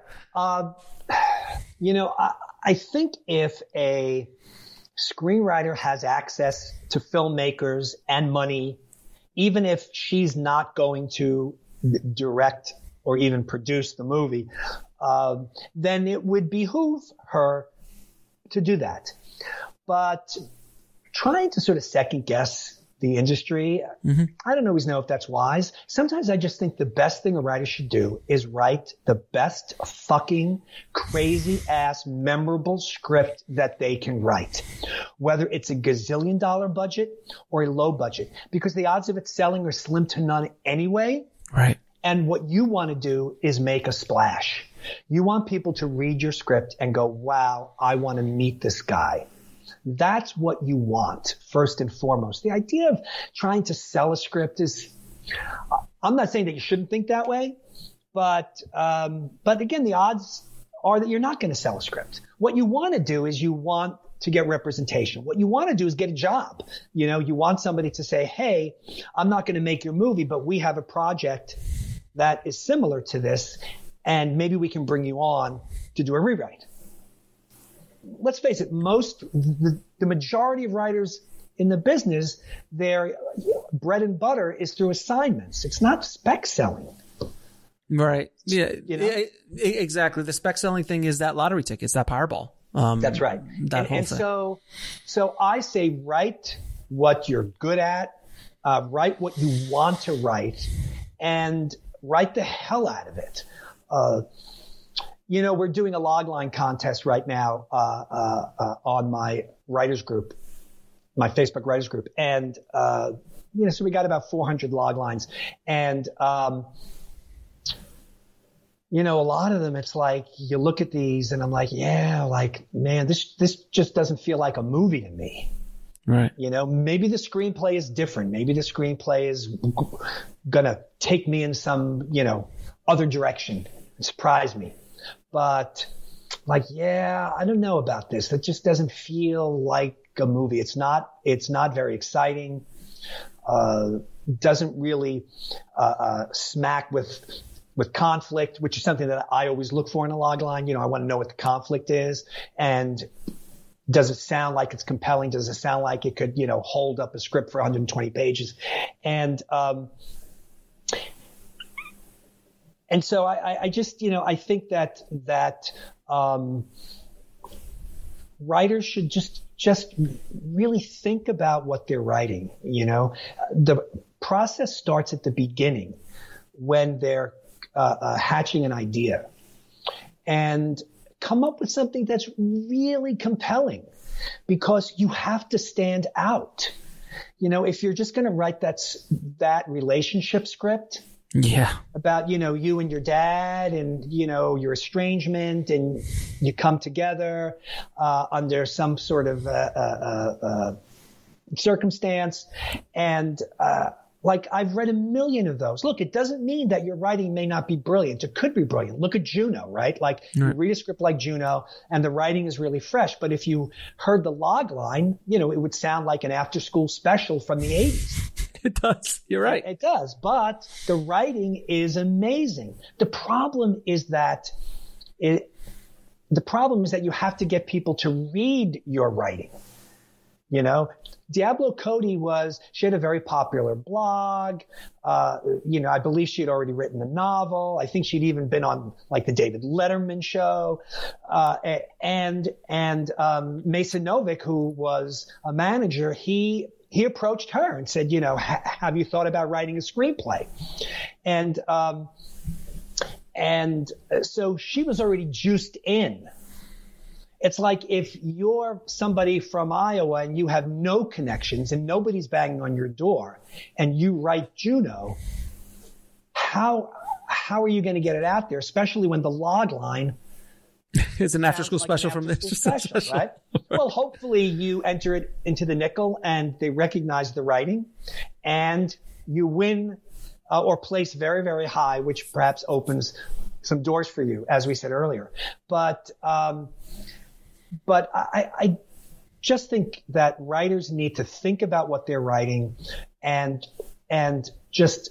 I think if a screenwriter has access to filmmakers and money, even if she's not going to direct or even produce the movie, then it would behoove her to do that. But trying to sort of second guess the industry, I don't always know if that's wise. Sometimes I just think the best thing a writer should do is write the best fucking crazy ass memorable script that they can write, whether it's a gazillion dollar budget or a low budget, because the odds of it selling are slim to none anyway. Right. And what you want to do is make a splash. You want people to read your script and go, wow, I want to meet this guy. That's what you want first and foremost. The idea of trying to sell a script is, I'm not saying that you shouldn't think that way, but again, the odds are that you're not going to sell a script. What you want to do is you want to get representation. What you want to do is get a job. You know, you want somebody to say, hey, I'm not going to make your movie, but we have a project that is similar to this, and maybe we can bring you on to do a rewrite. Let's face it, the majority of writers in the business, their bread and butter is through assignments. It's not spec selling. Right. Yeah. You know? Yeah, exactly. The spec selling thing is that lottery tickets, that Powerball. That's right. That whole thing. So I say write what you're good at, write what you want to write, and write the hell out of it. We're doing a logline contest right now on my writers group, my Facebook writers group. And, so we got about 400 log lines. And, a lot of them, it's like you look at these and I'm like, yeah, like, man, this just doesn't feel like a movie to me. Right. Maybe the screenplay is different. Maybe the screenplay is going to take me in some, other direction and surprise me. But yeah, I don't know about this. That just doesn't feel like a movie. It's not very exciting. Doesn't really smack with conflict, which is something that I always look for in a log line. I want to know what the conflict is, and does it sound like it's compelling? Does it sound like it could, hold up a script for 120 pages? And so I just, I think that writers should just really think about what they're writing. The process starts at the beginning when they're hatching an idea, and come up with something that's really compelling, because you have to stand out. If you're just going to write that relationship script, about, you and your dad and, your estrangement, and you come together under some sort of circumstance. And I've read a million of those. Look, it doesn't mean that your writing may not be brilliant. It could be brilliant. Look at Juno, right? You read a script like Juno and the writing is really fresh. But if you heard the log line, it would sound like an after-school special from the 80s. It does. You're right. It does. But the writing is amazing. The problem is that you have to get people to read your writing. Diablo Cody she had a very popular blog. I believe she had already written a novel. I think she'd even been on the David Letterman show. And Mason Novick, who was a manager, he approached her and said, have you thought about writing a screenplay? And so she was already juiced in. It's like if you're somebody from Iowa and you have no connections and nobody's banging on your door, and you write Juno, how are you going to get it out there, especially when the log line is an after-school special from this special, right? Well, hopefully you enter it into the nickel and they recognize the writing, and you win or place very, very high, which perhaps opens some doors for you, as we said earlier. But I just think that writers need to think about what they're writing and just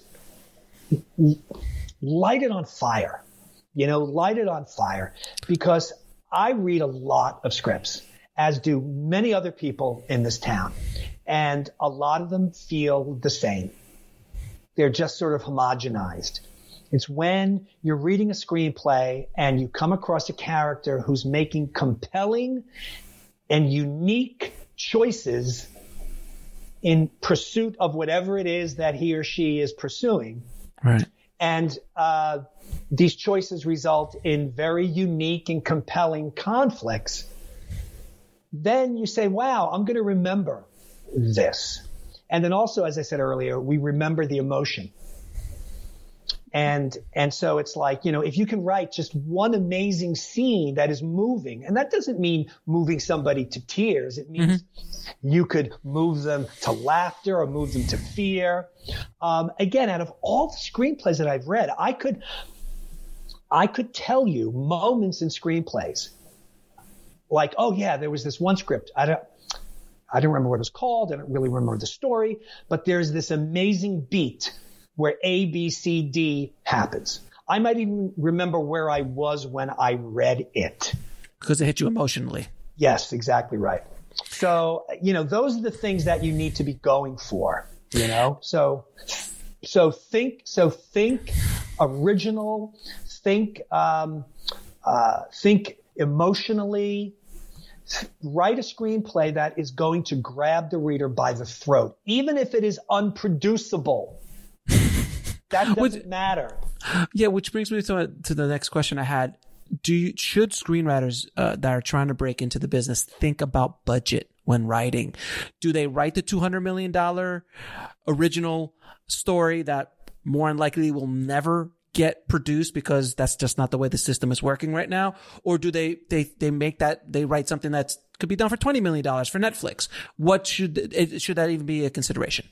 light it on fire. Light it on fire, because I read a lot of scripts, as do many other people in this town, and a lot of them feel the same. They're just sort of homogenized. It's when you're reading a screenplay and you come across a character who's making compelling and unique choices in pursuit of whatever it is that he or she is pursuing. Right. And these choices result in very unique and compelling conflicts. Then you say, wow, I'm going to remember this. And then also, as I said earlier, we remember the emotion. And so it's like, if you can write just one amazing scene that is moving, and that doesn't mean moving somebody to tears. It means you could move them to laughter or move them to fear. Again, out of all the screenplays that I've read, I could tell you moments in screenplays. Like, oh yeah, there was this one script. I don't remember what it was called. I don't really remember the story, but there's this amazing beat where A, B, C, D happens. I might even remember where I was when I read it. Because it hit you emotionally. Yes, exactly right. So, those are the things that you need to be going for, So think original, think emotionally, write a screenplay that is going to grab the reader by the throat, even if it is unproducible. That doesn't matter. Yeah, which brings me to the next question I had. Should screenwriters that are trying to break into the business think about budget when writing? Do they write the $200 million original story that more than likely will never get produced because that's just not the way the system is working right now? Or do they write something that could be done for $20 million for Netflix? Should that even be a consideration?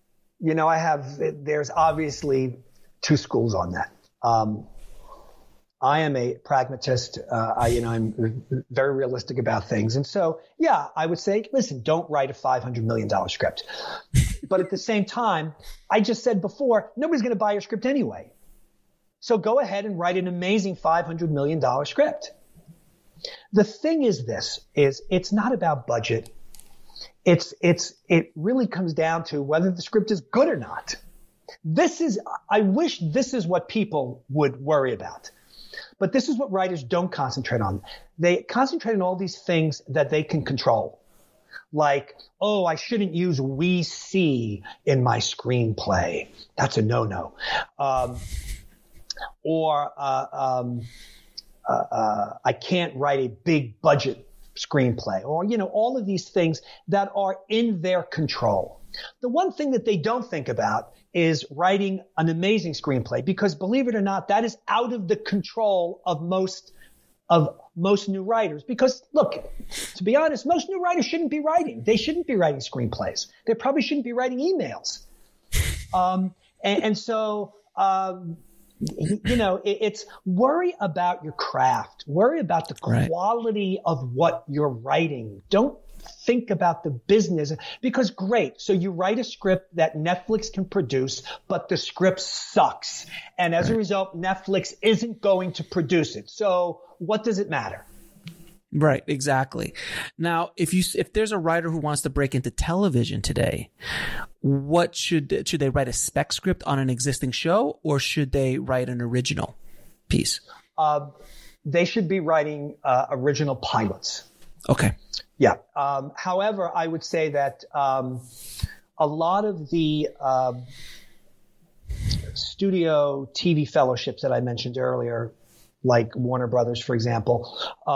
There's obviously two schools on that. I am a pragmatist. I'm very realistic about things. And so, yeah, I would say, listen, don't write a $500 million script. But at the same time, I just said before, nobody's going to buy your script anyway. So go ahead and write an amazing $500 million script. The thing is it's not about budget. It really comes down to whether the script is good or not. I wish this is what people would worry about. But this is what writers don't concentrate on. They concentrate on all these things that they can control. Like, oh, I shouldn't use "we see" in my screenplay. That's a no-no. I can't write a big budget screenplay, or, all of these things that are in their control. The one thing that they don't think about is writing an amazing screenplay, because believe it or not, that is out of the control of most new writers. Because look, to be honest, most new writers shouldn't be writing. They shouldn't be writing screenplays. They probably shouldn't be writing emails. It's worry about your craft, worry about the quality of what you're writing. Don't think about the business, because great. So you write a script that Netflix can produce, but the script sucks. And as a result, Netflix isn't going to produce it. So what does it matter? Right, exactly. Now, if there's a writer who wants to break into television today, what should they write a spec script on an existing show, or should they write an original piece? They should be writing original pilots. Okay. Yeah. However, I would say that a lot of the studio TV fellowships that I mentioned earlier, like Warner Brothers, for example,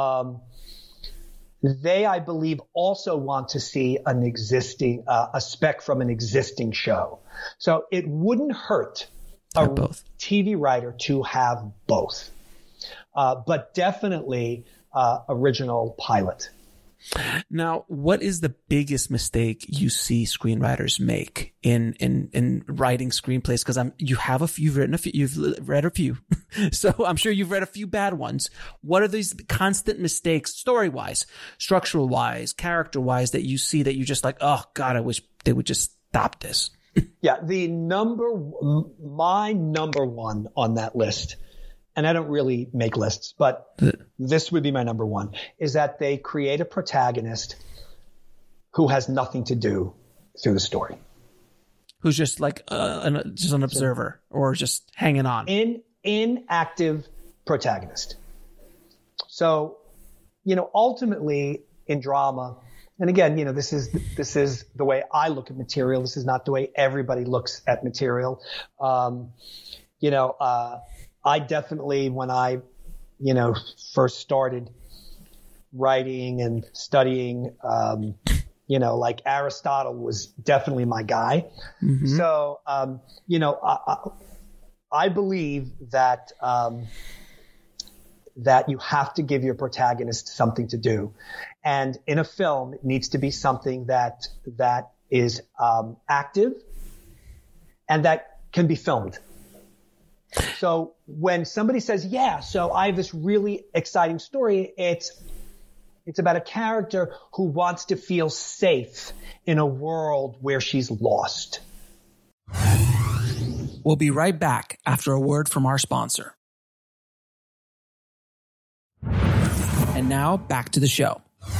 they, I believe, also want to see a spec from an existing show. So it wouldn't hurt a TV writer to have both, but definitely original pilot. Now, what is the biggest mistake you see screenwriters make in writing screenplays? Because you've read a few, so I'm sure you've read a few bad ones. What are these constant mistakes, story-wise, structural-wise, character-wise, that you see that you just like, oh God, I wish they would just stop this? Yeah, my number one on that list, and I don't really make lists, but this would be my number one, is that they create a protagonist who has nothing to do through the story. Who's just like just an observer or just hanging on. Inactive protagonist. So, ultimately in drama, and again, this is the way I look at material. This is not the way everybody looks at material. I definitely, when I, first started writing and studying, like Aristotle was definitely my guy. Mm-hmm. So, I believe that, that you have to give your protagonist something to do. And in a film, it needs to be something that is, active and that can be filmed. So when somebody says, yeah, so I have this really exciting story, it's about a character who wants to feel safe in a world where she's lost. We'll be right back after a word from our sponsor. And now back to the show.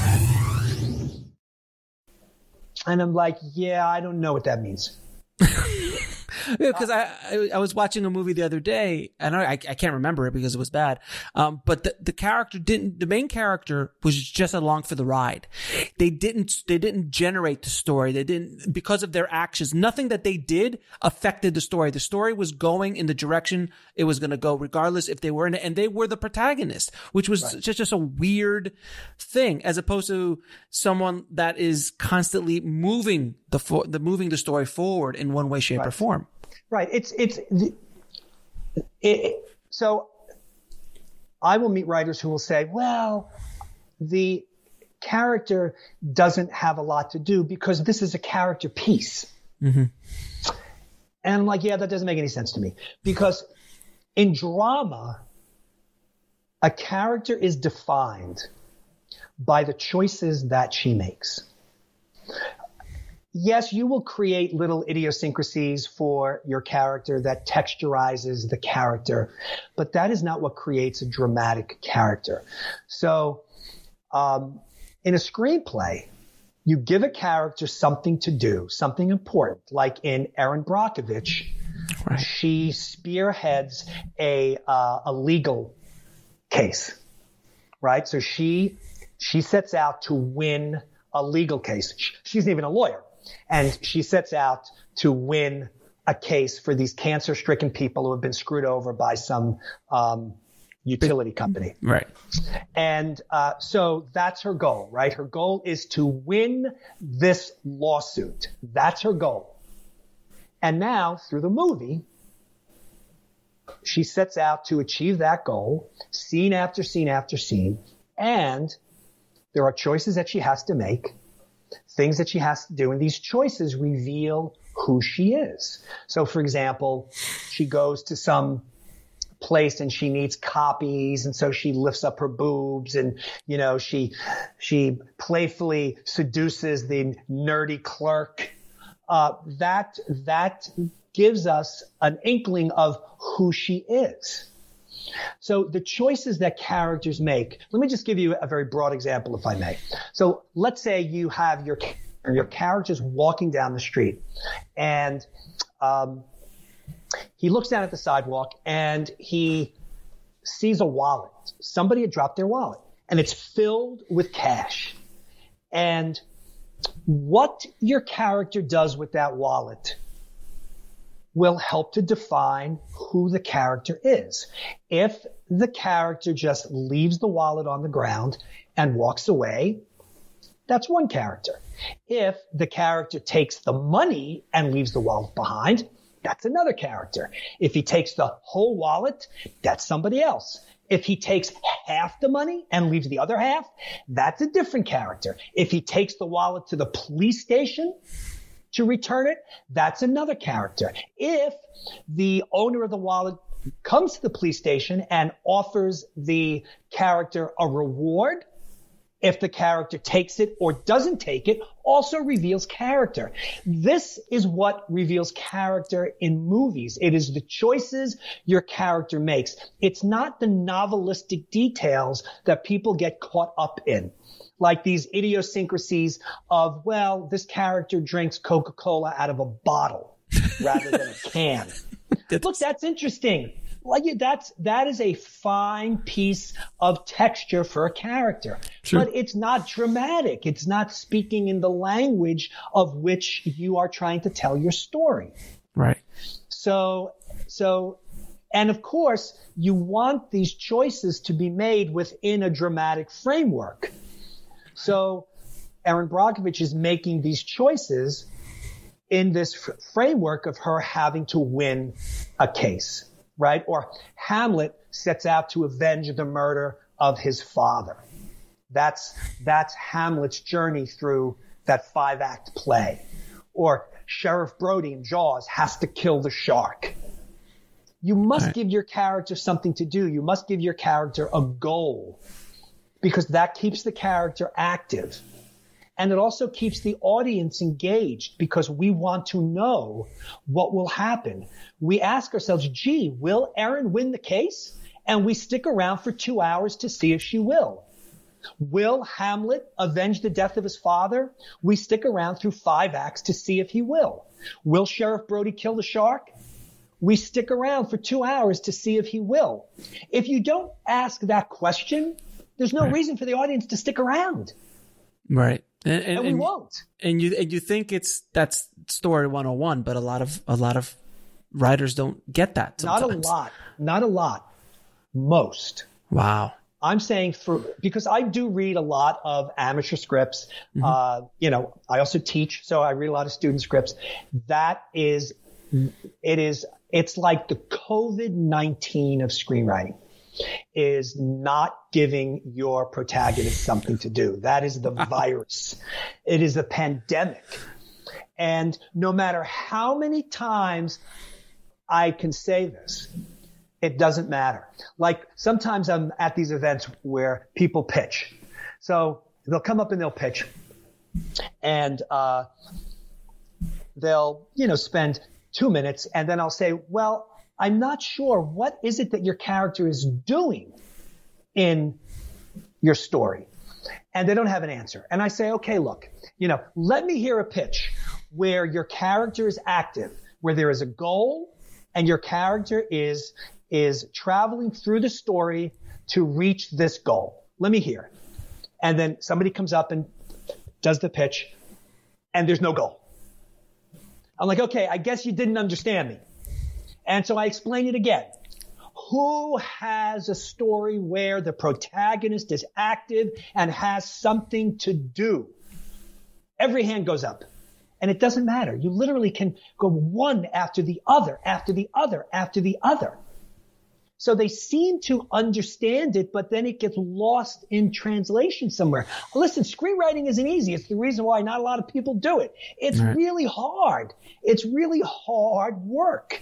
And I'm like, yeah, I don't know what that means. Because I was watching a movie the other day, and I can't remember it because it was bad. But the main character was just along for the ride. They didn't generate the story. They didn't, because of their actions. Nothing that they did affected the story. The story was going in the direction it was going to go, regardless if they were in it. And they were the protagonist, which was just a weird thing, as opposed to someone that is constantly moving the story forward in one way, shape, or form. Right. So I will meet writers who will say, well, the character doesn't have a lot to do because this is a character piece. Mm-hmm. And I'm like, yeah, that doesn't make any sense to me, because in drama, A character is defined by the choices that she makes. Yes, you will create little idiosyncrasies for your character that texturizes the character, but that is not what creates a dramatic character. So, in a screenplay, you give a character something to do, something important, like in Erin Brockovich. Right. She spearheads a legal case, right? So she sets out to win a legal case. She's not even a lawyer. And she sets out to win a case for these cancer-stricken people who have been screwed over by some utility company. Right. And so that's her goal, right? Her goal is to win this lawsuit. That's her goal. And now, through the movie, she sets out to achieve that goal, scene after scene after scene. And there are choices that she has to make, things that she has to do, and these choices reveal who she is. So, for example, she goes to some place and she needs copies, and so she lifts up her boobs, and she playfully seduces the nerdy clerk. That gives us an inkling of who she is. So the choices that characters make, let me just give you a very broad example, if I may. So let's say you have your character's walking down the street, and he looks down at the sidewalk and he sees a wallet. Somebody had dropped their wallet, and it's filled with cash. And what your character does with that wallet will help to define who the character is. If the character just leaves the wallet on the ground and walks away, that's one character. If the character takes the money and leaves the wallet behind, that's another character. If he takes the whole wallet, that's somebody else. If he takes half the money and leaves the other half, that's a different character. If he takes the wallet to the police station to return it, that's another character. If the owner of the wallet comes to the police station and offers the character a reward, if the character takes it or doesn't take it, also reveals character. This is what reveals character in movies. It is the choices your character makes. It's not the novelistic details that people get caught up in, like these idiosyncrasies of, well, this character drinks Coca-Cola out of a bottle rather than a can. Look, that's interesting. Like that is a fine piece of texture for a character, sure. But it's not dramatic. It's not speaking in the language of which you are trying to tell your story. Right. So, and of course, you want these choices to be made within a dramatic framework. So, Erin Brockovich is making these choices in this framework of her having to win a case. Right? Or Hamlet sets out to avenge the murder of his father. That's Hamlet's journey through that 5-act play. Or Sheriff Brody in Jaws has to kill the shark. You must give your character something to do. You must give your character a goal, because that keeps the character active. And it also keeps the audience engaged, because we want to know what will happen. We ask ourselves, gee, will Erin win the case? And we stick around for 2 hours to see if she will. Will Hamlet avenge the death of his father? We stick around through 5 acts to see if he will. Will Sheriff Brody kill the shark? We stick around for 2 hours to see if he will. If you don't ask that question, there's no reason for the audience to stick around. Right. And we won't. And you think that's story 101, but a lot of writers don't get that sometimes. Not a lot. Most. Wow. I'm saying because I do read a lot of amateur scripts. Mm-hmm. I also teach, so I read a lot of student scripts. It's like the COVID-19 of screenwriting is not giving your protagonist something to do. That is the virus. It is a pandemic. And no matter how many times I can say this, It doesn't matter. Like sometimes I'm at these events where people pitch. So they'll come up and they'll pitch, and they'll, spend 2 minutes, and then I'll say, well, I'm not sure. What is it that your character is doing in your story? And they don't have an answer. And I say, okay, look, let me hear a pitch where your character is active, where there is a goal and your character is traveling through the story to reach this goal. Let me hear. And then somebody comes up and does the pitch, and there's no goal. I'm like, okay, I guess you didn't understand me. And so I explain it again. Who has a story where the protagonist is active and has something to do? Every hand goes up. And it doesn't matter. You literally can go one after the other, after the other, after the other. So they seem to understand it, but then it gets lost in translation somewhere. Listen, screenwriting isn't easy. It's the reason why not a lot of people do it. It's really hard. It's really hard work.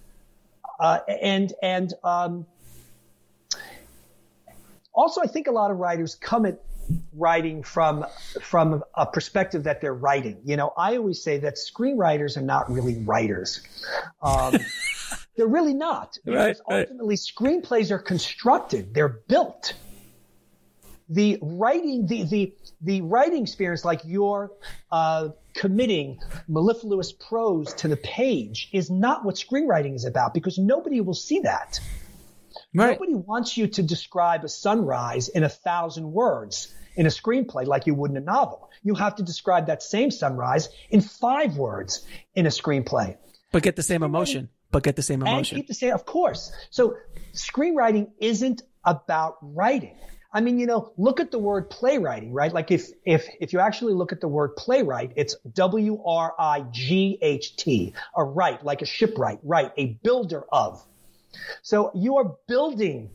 Also, I think a lot of writers come at writing from a perspective that they're writing. I always say that screenwriters are not really writers. They're really not. Because ultimately, screenplays are constructed. They're built. The writing experience, like you're committing mellifluous prose to the page, is not what screenwriting is about, because nobody will see that. Right. Nobody wants you to describe a sunrise in 1,000 words in a screenplay like you would in a novel. You have to describe that same sunrise in 5 words in a screenplay. But get the same emotion. And keep the same, of course. So screenwriting isn't about writing. I mean, look at the word playwriting, right? Like if you actually look at the word playwright, it's W-R-I-G-H-T, a write, like a shipwright, right? A builder of. So you're building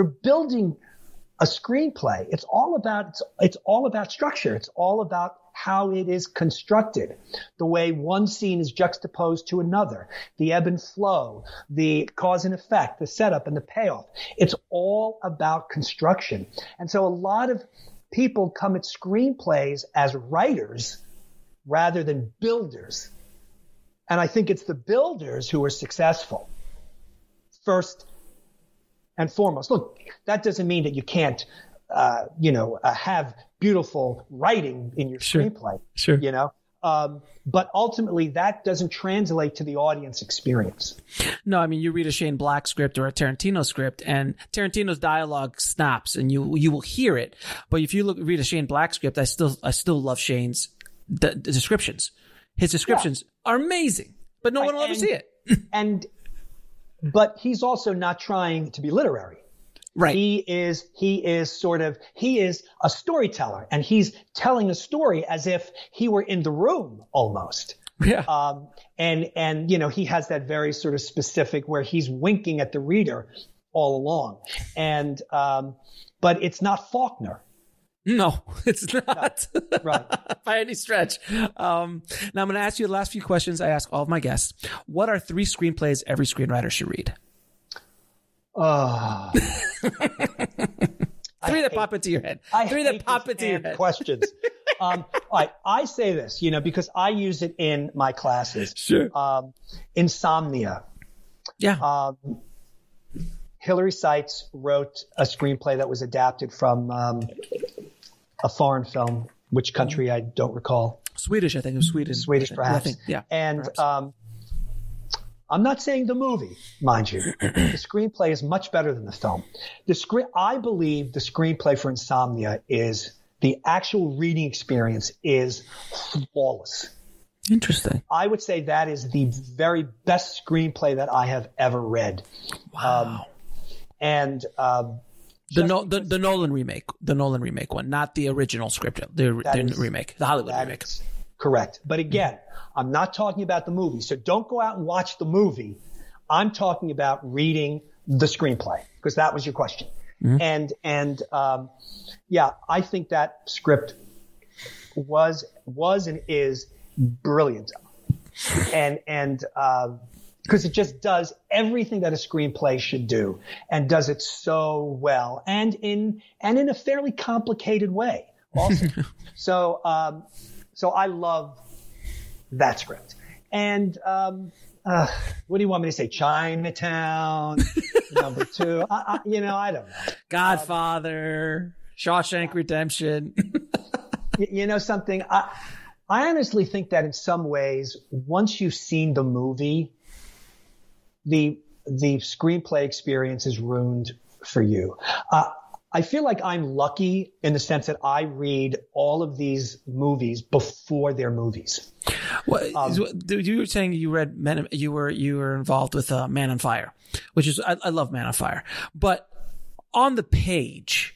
a screenplay. It's all about structure. It's all about how it is constructed, the way one scene is juxtaposed to another, the ebb and flow, the cause and effect, the setup and the payoff. It's all about construction. And so a lot of people come at screenplays as writers rather than builders. And I think it's the builders who are successful. First and foremost. Look, that doesn't mean that you can't, have beautiful writing in your screenplay. Sure. But ultimately, that doesn't translate to the audience experience. No, I mean, you read a Shane Black script or a Tarantino script, and Tarantino's dialogue snaps, and you will hear it. But if you read a Shane Black script, I still love Shane's the descriptions. His descriptions are amazing, but no one will ever see it. But he's also not trying to be literary. Right. He is a storyteller, and he's telling a story as if he were in the room almost. Yeah. And he has that very sort of specific where he's winking at the reader all along. And, but it's not Faulkner. No, it's not. No, right. By any stretch. Now I'm going to ask you the last few questions I ask all of my guests. What are 3 screenplays every screenwriter should read? 3 that pop into your head. 3 that pop into your head. Questions. All right. I say this, because I use it in my classes. Sure. Insomnia. Yeah. Hilary Seitz wrote a screenplay that was adapted from a foreign film. Which country I don't recall. Swedish, I think it was Sweden. Swedish, perhaps. Yeah. And I'm not saying the movie, mind you. The screenplay is much better than the film. I believe the screenplay for Insomnia is the actual reading experience is flawless. Interesting. I would say that is the very best screenplay that I have ever read. Wow. The Nolan remake one, not the original script, the remake, the Hollywood remake. Correct. But again, I'm not talking about the movie. So don't go out and watch the movie. I'm talking about reading the screenplay, because that was your question. Mm-hmm. And I think that script was and is brilliant. And because it just does everything that a screenplay should do and does it so well and in a fairly complicated way also. So I love that script. And what do you want me to say? Chinatown, number 2. I don't know. Godfather, Shawshank Redemption. You know something? I honestly think that in some ways, once you've seen the movie, the screenplay experience is ruined for you. I feel like I'm lucky in the sense that I read all of these movies before they're movies. Well, you were saying you read you were involved with Man on Fire, which is I love Man on Fire, but on the page,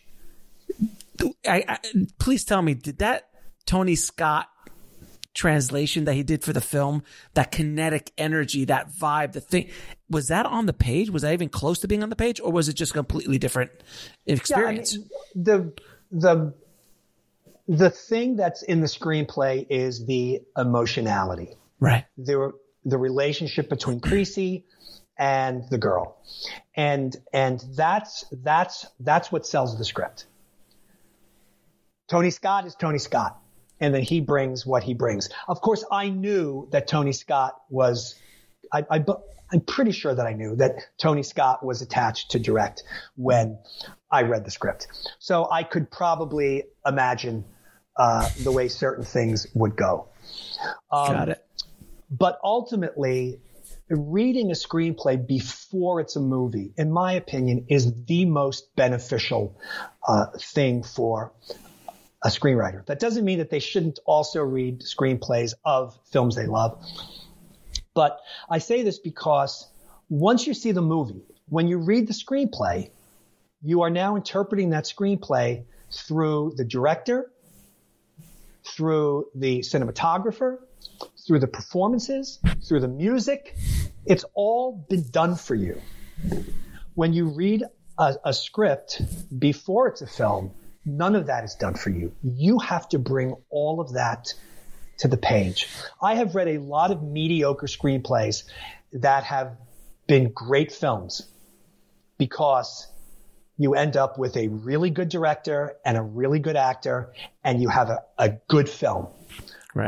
please tell me, did that Tony Scott translation that he did for the film, that kinetic energy, that vibe, the thing, was that on the page? Was that even close to being on the page, or was it just a completely different experience? Yeah, I mean, the thing that's in the screenplay is the emotionality, right? The relationship between Creasy and the girl, and that's what sells the script. Tony Scott is Tony Scott. And then he brings what he brings. Of course, I knew that Tony Scott was, I'm pretty sure that I knew that Tony Scott was attached to direct when I read the script. So I could probably imagine the way certain things would go. Got it. But ultimately, reading a screenplay before it's a movie, in my opinion, is the most beneficial thing for a screenwriter. That doesn't mean that they shouldn't also read screenplays of films they love. But I say this because once you see the movie, when you read the screenplay, you are now interpreting that screenplay through the director, through the cinematographer, through the performances, through the music. It's all been done for you. When you read a script before it's a film, none of that is done for you. You have to bring all of that to the page. I have read a lot of mediocre screenplays that have been great films because you end up with a really good director and a really good actor, and you have a good film. Right.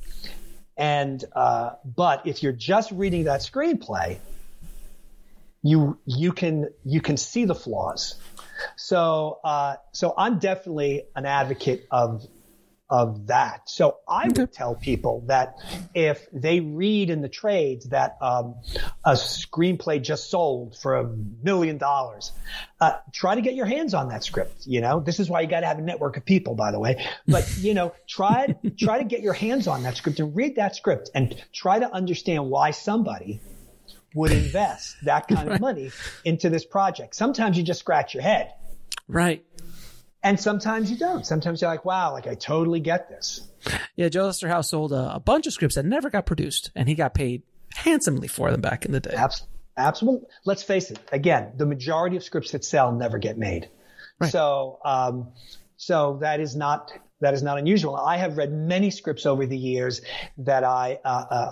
But if you're just reading that screenplay, you can see the flaws. So I'm definitely an advocate of that. So I would tell people that if they read in the trades that a screenplay just sold for $1 million, try to get your hands on that script. You know, this is why you got to have a network of people, by the way. But you know, try to get your hands on that script and read that script and try to understand why somebody would invest that kind of money into this project. Sometimes you just scratch your head. Right. And sometimes you don't. Sometimes you're like, wow, like I totally get this. Yeah, Joe Lesterhouse sold a bunch of scripts that never got produced, and he got paid handsomely for them back in the day. Absolutely. Let's face it. Again, the majority of scripts that sell never get made. Right. So that is not unusual. I have read many scripts over the years that I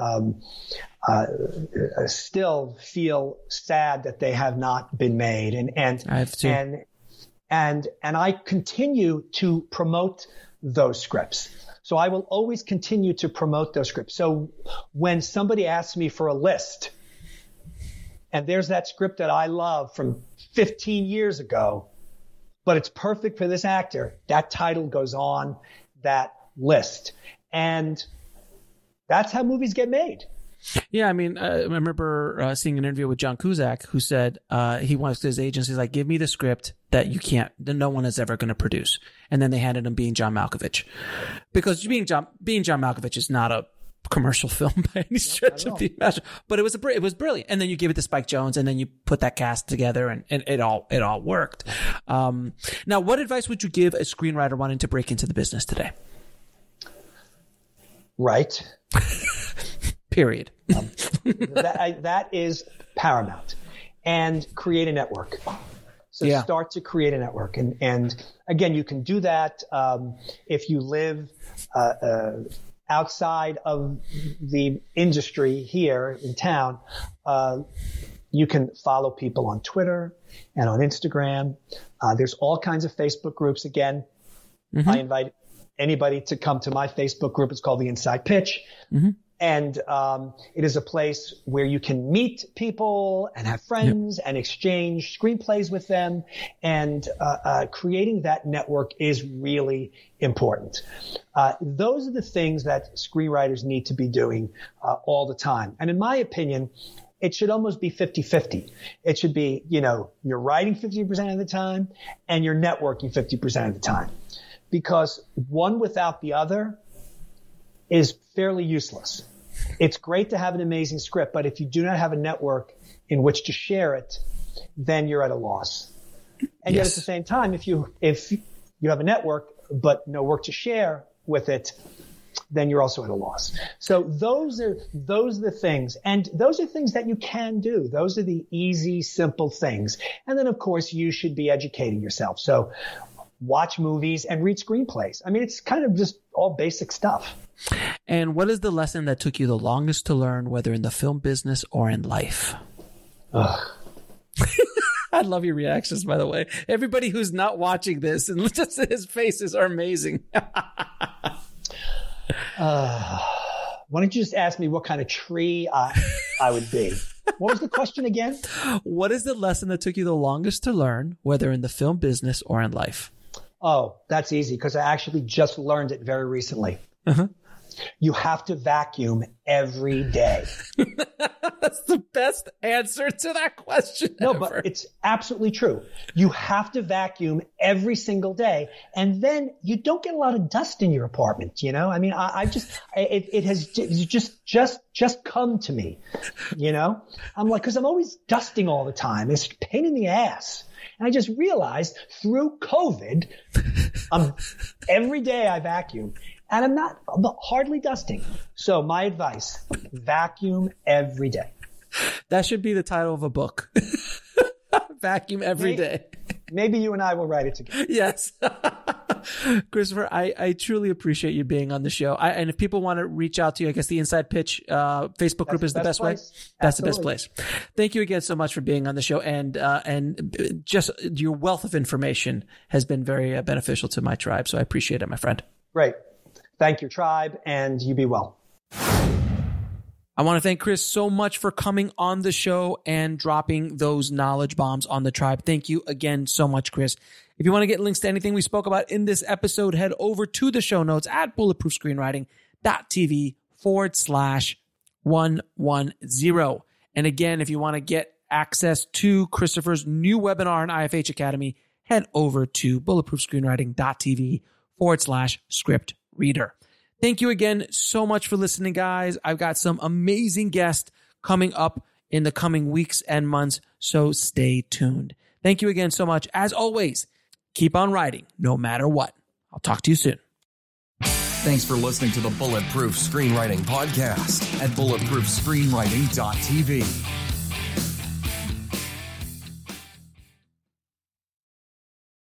still feel sad that they have not been made, and I have too. And I continue to promote those scripts. So I will always continue to promote those scripts. So when somebody asks me for a list, and there's that script that I love from 15 years ago, but it's perfect for this actor, that title goes on that list. And that's how movies get made. Yeah, I mean, I remember seeing an interview with John Cusack, who said he wants his agency, like, give me the script that no one is ever going to produce. And then they handed him Being John Malkovich, because Being John Malkovich is not a commercial film by any stretch of the imagination, but it was brilliant. And then you give it to Spike Jonze, and then you put that cast together, and it all worked. Now, what advice would you give a screenwriter wanting to break into the business today? Right. Period. That is paramount. And create a network. So start to create a network. And again, you can do that if you live outside of the industry here in town, you can follow people on Twitter and on Instagram. There's all kinds of Facebook groups. Again, I invite anybody to come to my Facebook group. It's called The Inside Pitch. And it is a place where you can meet people and have friends and exchange screenplays with them. And creating that network is really important. Those are the things that screenwriters need to be doing all the time. And in my opinion, it should almost be 50-50. It should be, you're writing 50% of the time and you're networking 50% of the time. Because one without the other is fairly useless. It's great to have an amazing script, but if you do not have a network in which to share it, then you're at a loss. And yet at the same time, if you have a network but no work to share with it, then you're also at a loss. So those are the things, and those are things that you can do. Those are the easy, simple things. And then of course you should be educating yourself. So watch movies and read screenplays. I mean, it's kind of just all basic stuff. And what is the lesson that took you the longest to learn, whether in the film business or in life? I love your reactions, by the way. Everybody who's not watching this, and just his faces are amazing. Why don't you just ask me what kind of tree I would be? What was the question again? What is the lesson that took you the longest to learn, whether in the film business or in life? Oh, that's easy because I actually just learned it very recently. You have to vacuum every day. That's the best answer to that question ever. But it's absolutely true. You have to vacuum every single day, and then you don't get a lot of dust in your apartment. I mean, it has just come to me. I'm like, because I'm always dusting all the time. It's a pain in the ass. And I just realized through COVID, every day I vacuum. And I'm hardly dusting. So my advice, vacuum every day. That should be the title of a book. Vacuum every day. Maybe you and I will write it together. Yes. Christopher, I truly appreciate you being on the show. And if people want to reach out to you, I guess the Inside Pitch Facebook group is the best way. That's the best place. Thank you again so much for being on the show. And just your wealth of information has been very beneficial to my tribe. So I appreciate it, my friend. Great. Thank your tribe, and you be well. I want to thank Chris so much for coming on the show and dropping those knowledge bombs on the tribe. Thank you again so much, Chris. If you want to get links to anything we spoke about in this episode, head over to the show notes at bulletproofscreenwriting.tv/110. And again, if you want to get access to Christopher's new webinar on IFH Academy, head over to bulletproofscreenwriting.tv/script reader. Thank you again so much for listening, guys. I've got some amazing guests coming up in the coming weeks and months, so stay tuned. Thank you again so much. As always, keep on writing no matter what. I'll talk to you soon. Thanks for listening to the Bulletproof Screenwriting Podcast at bulletproofscreenwriting.tv.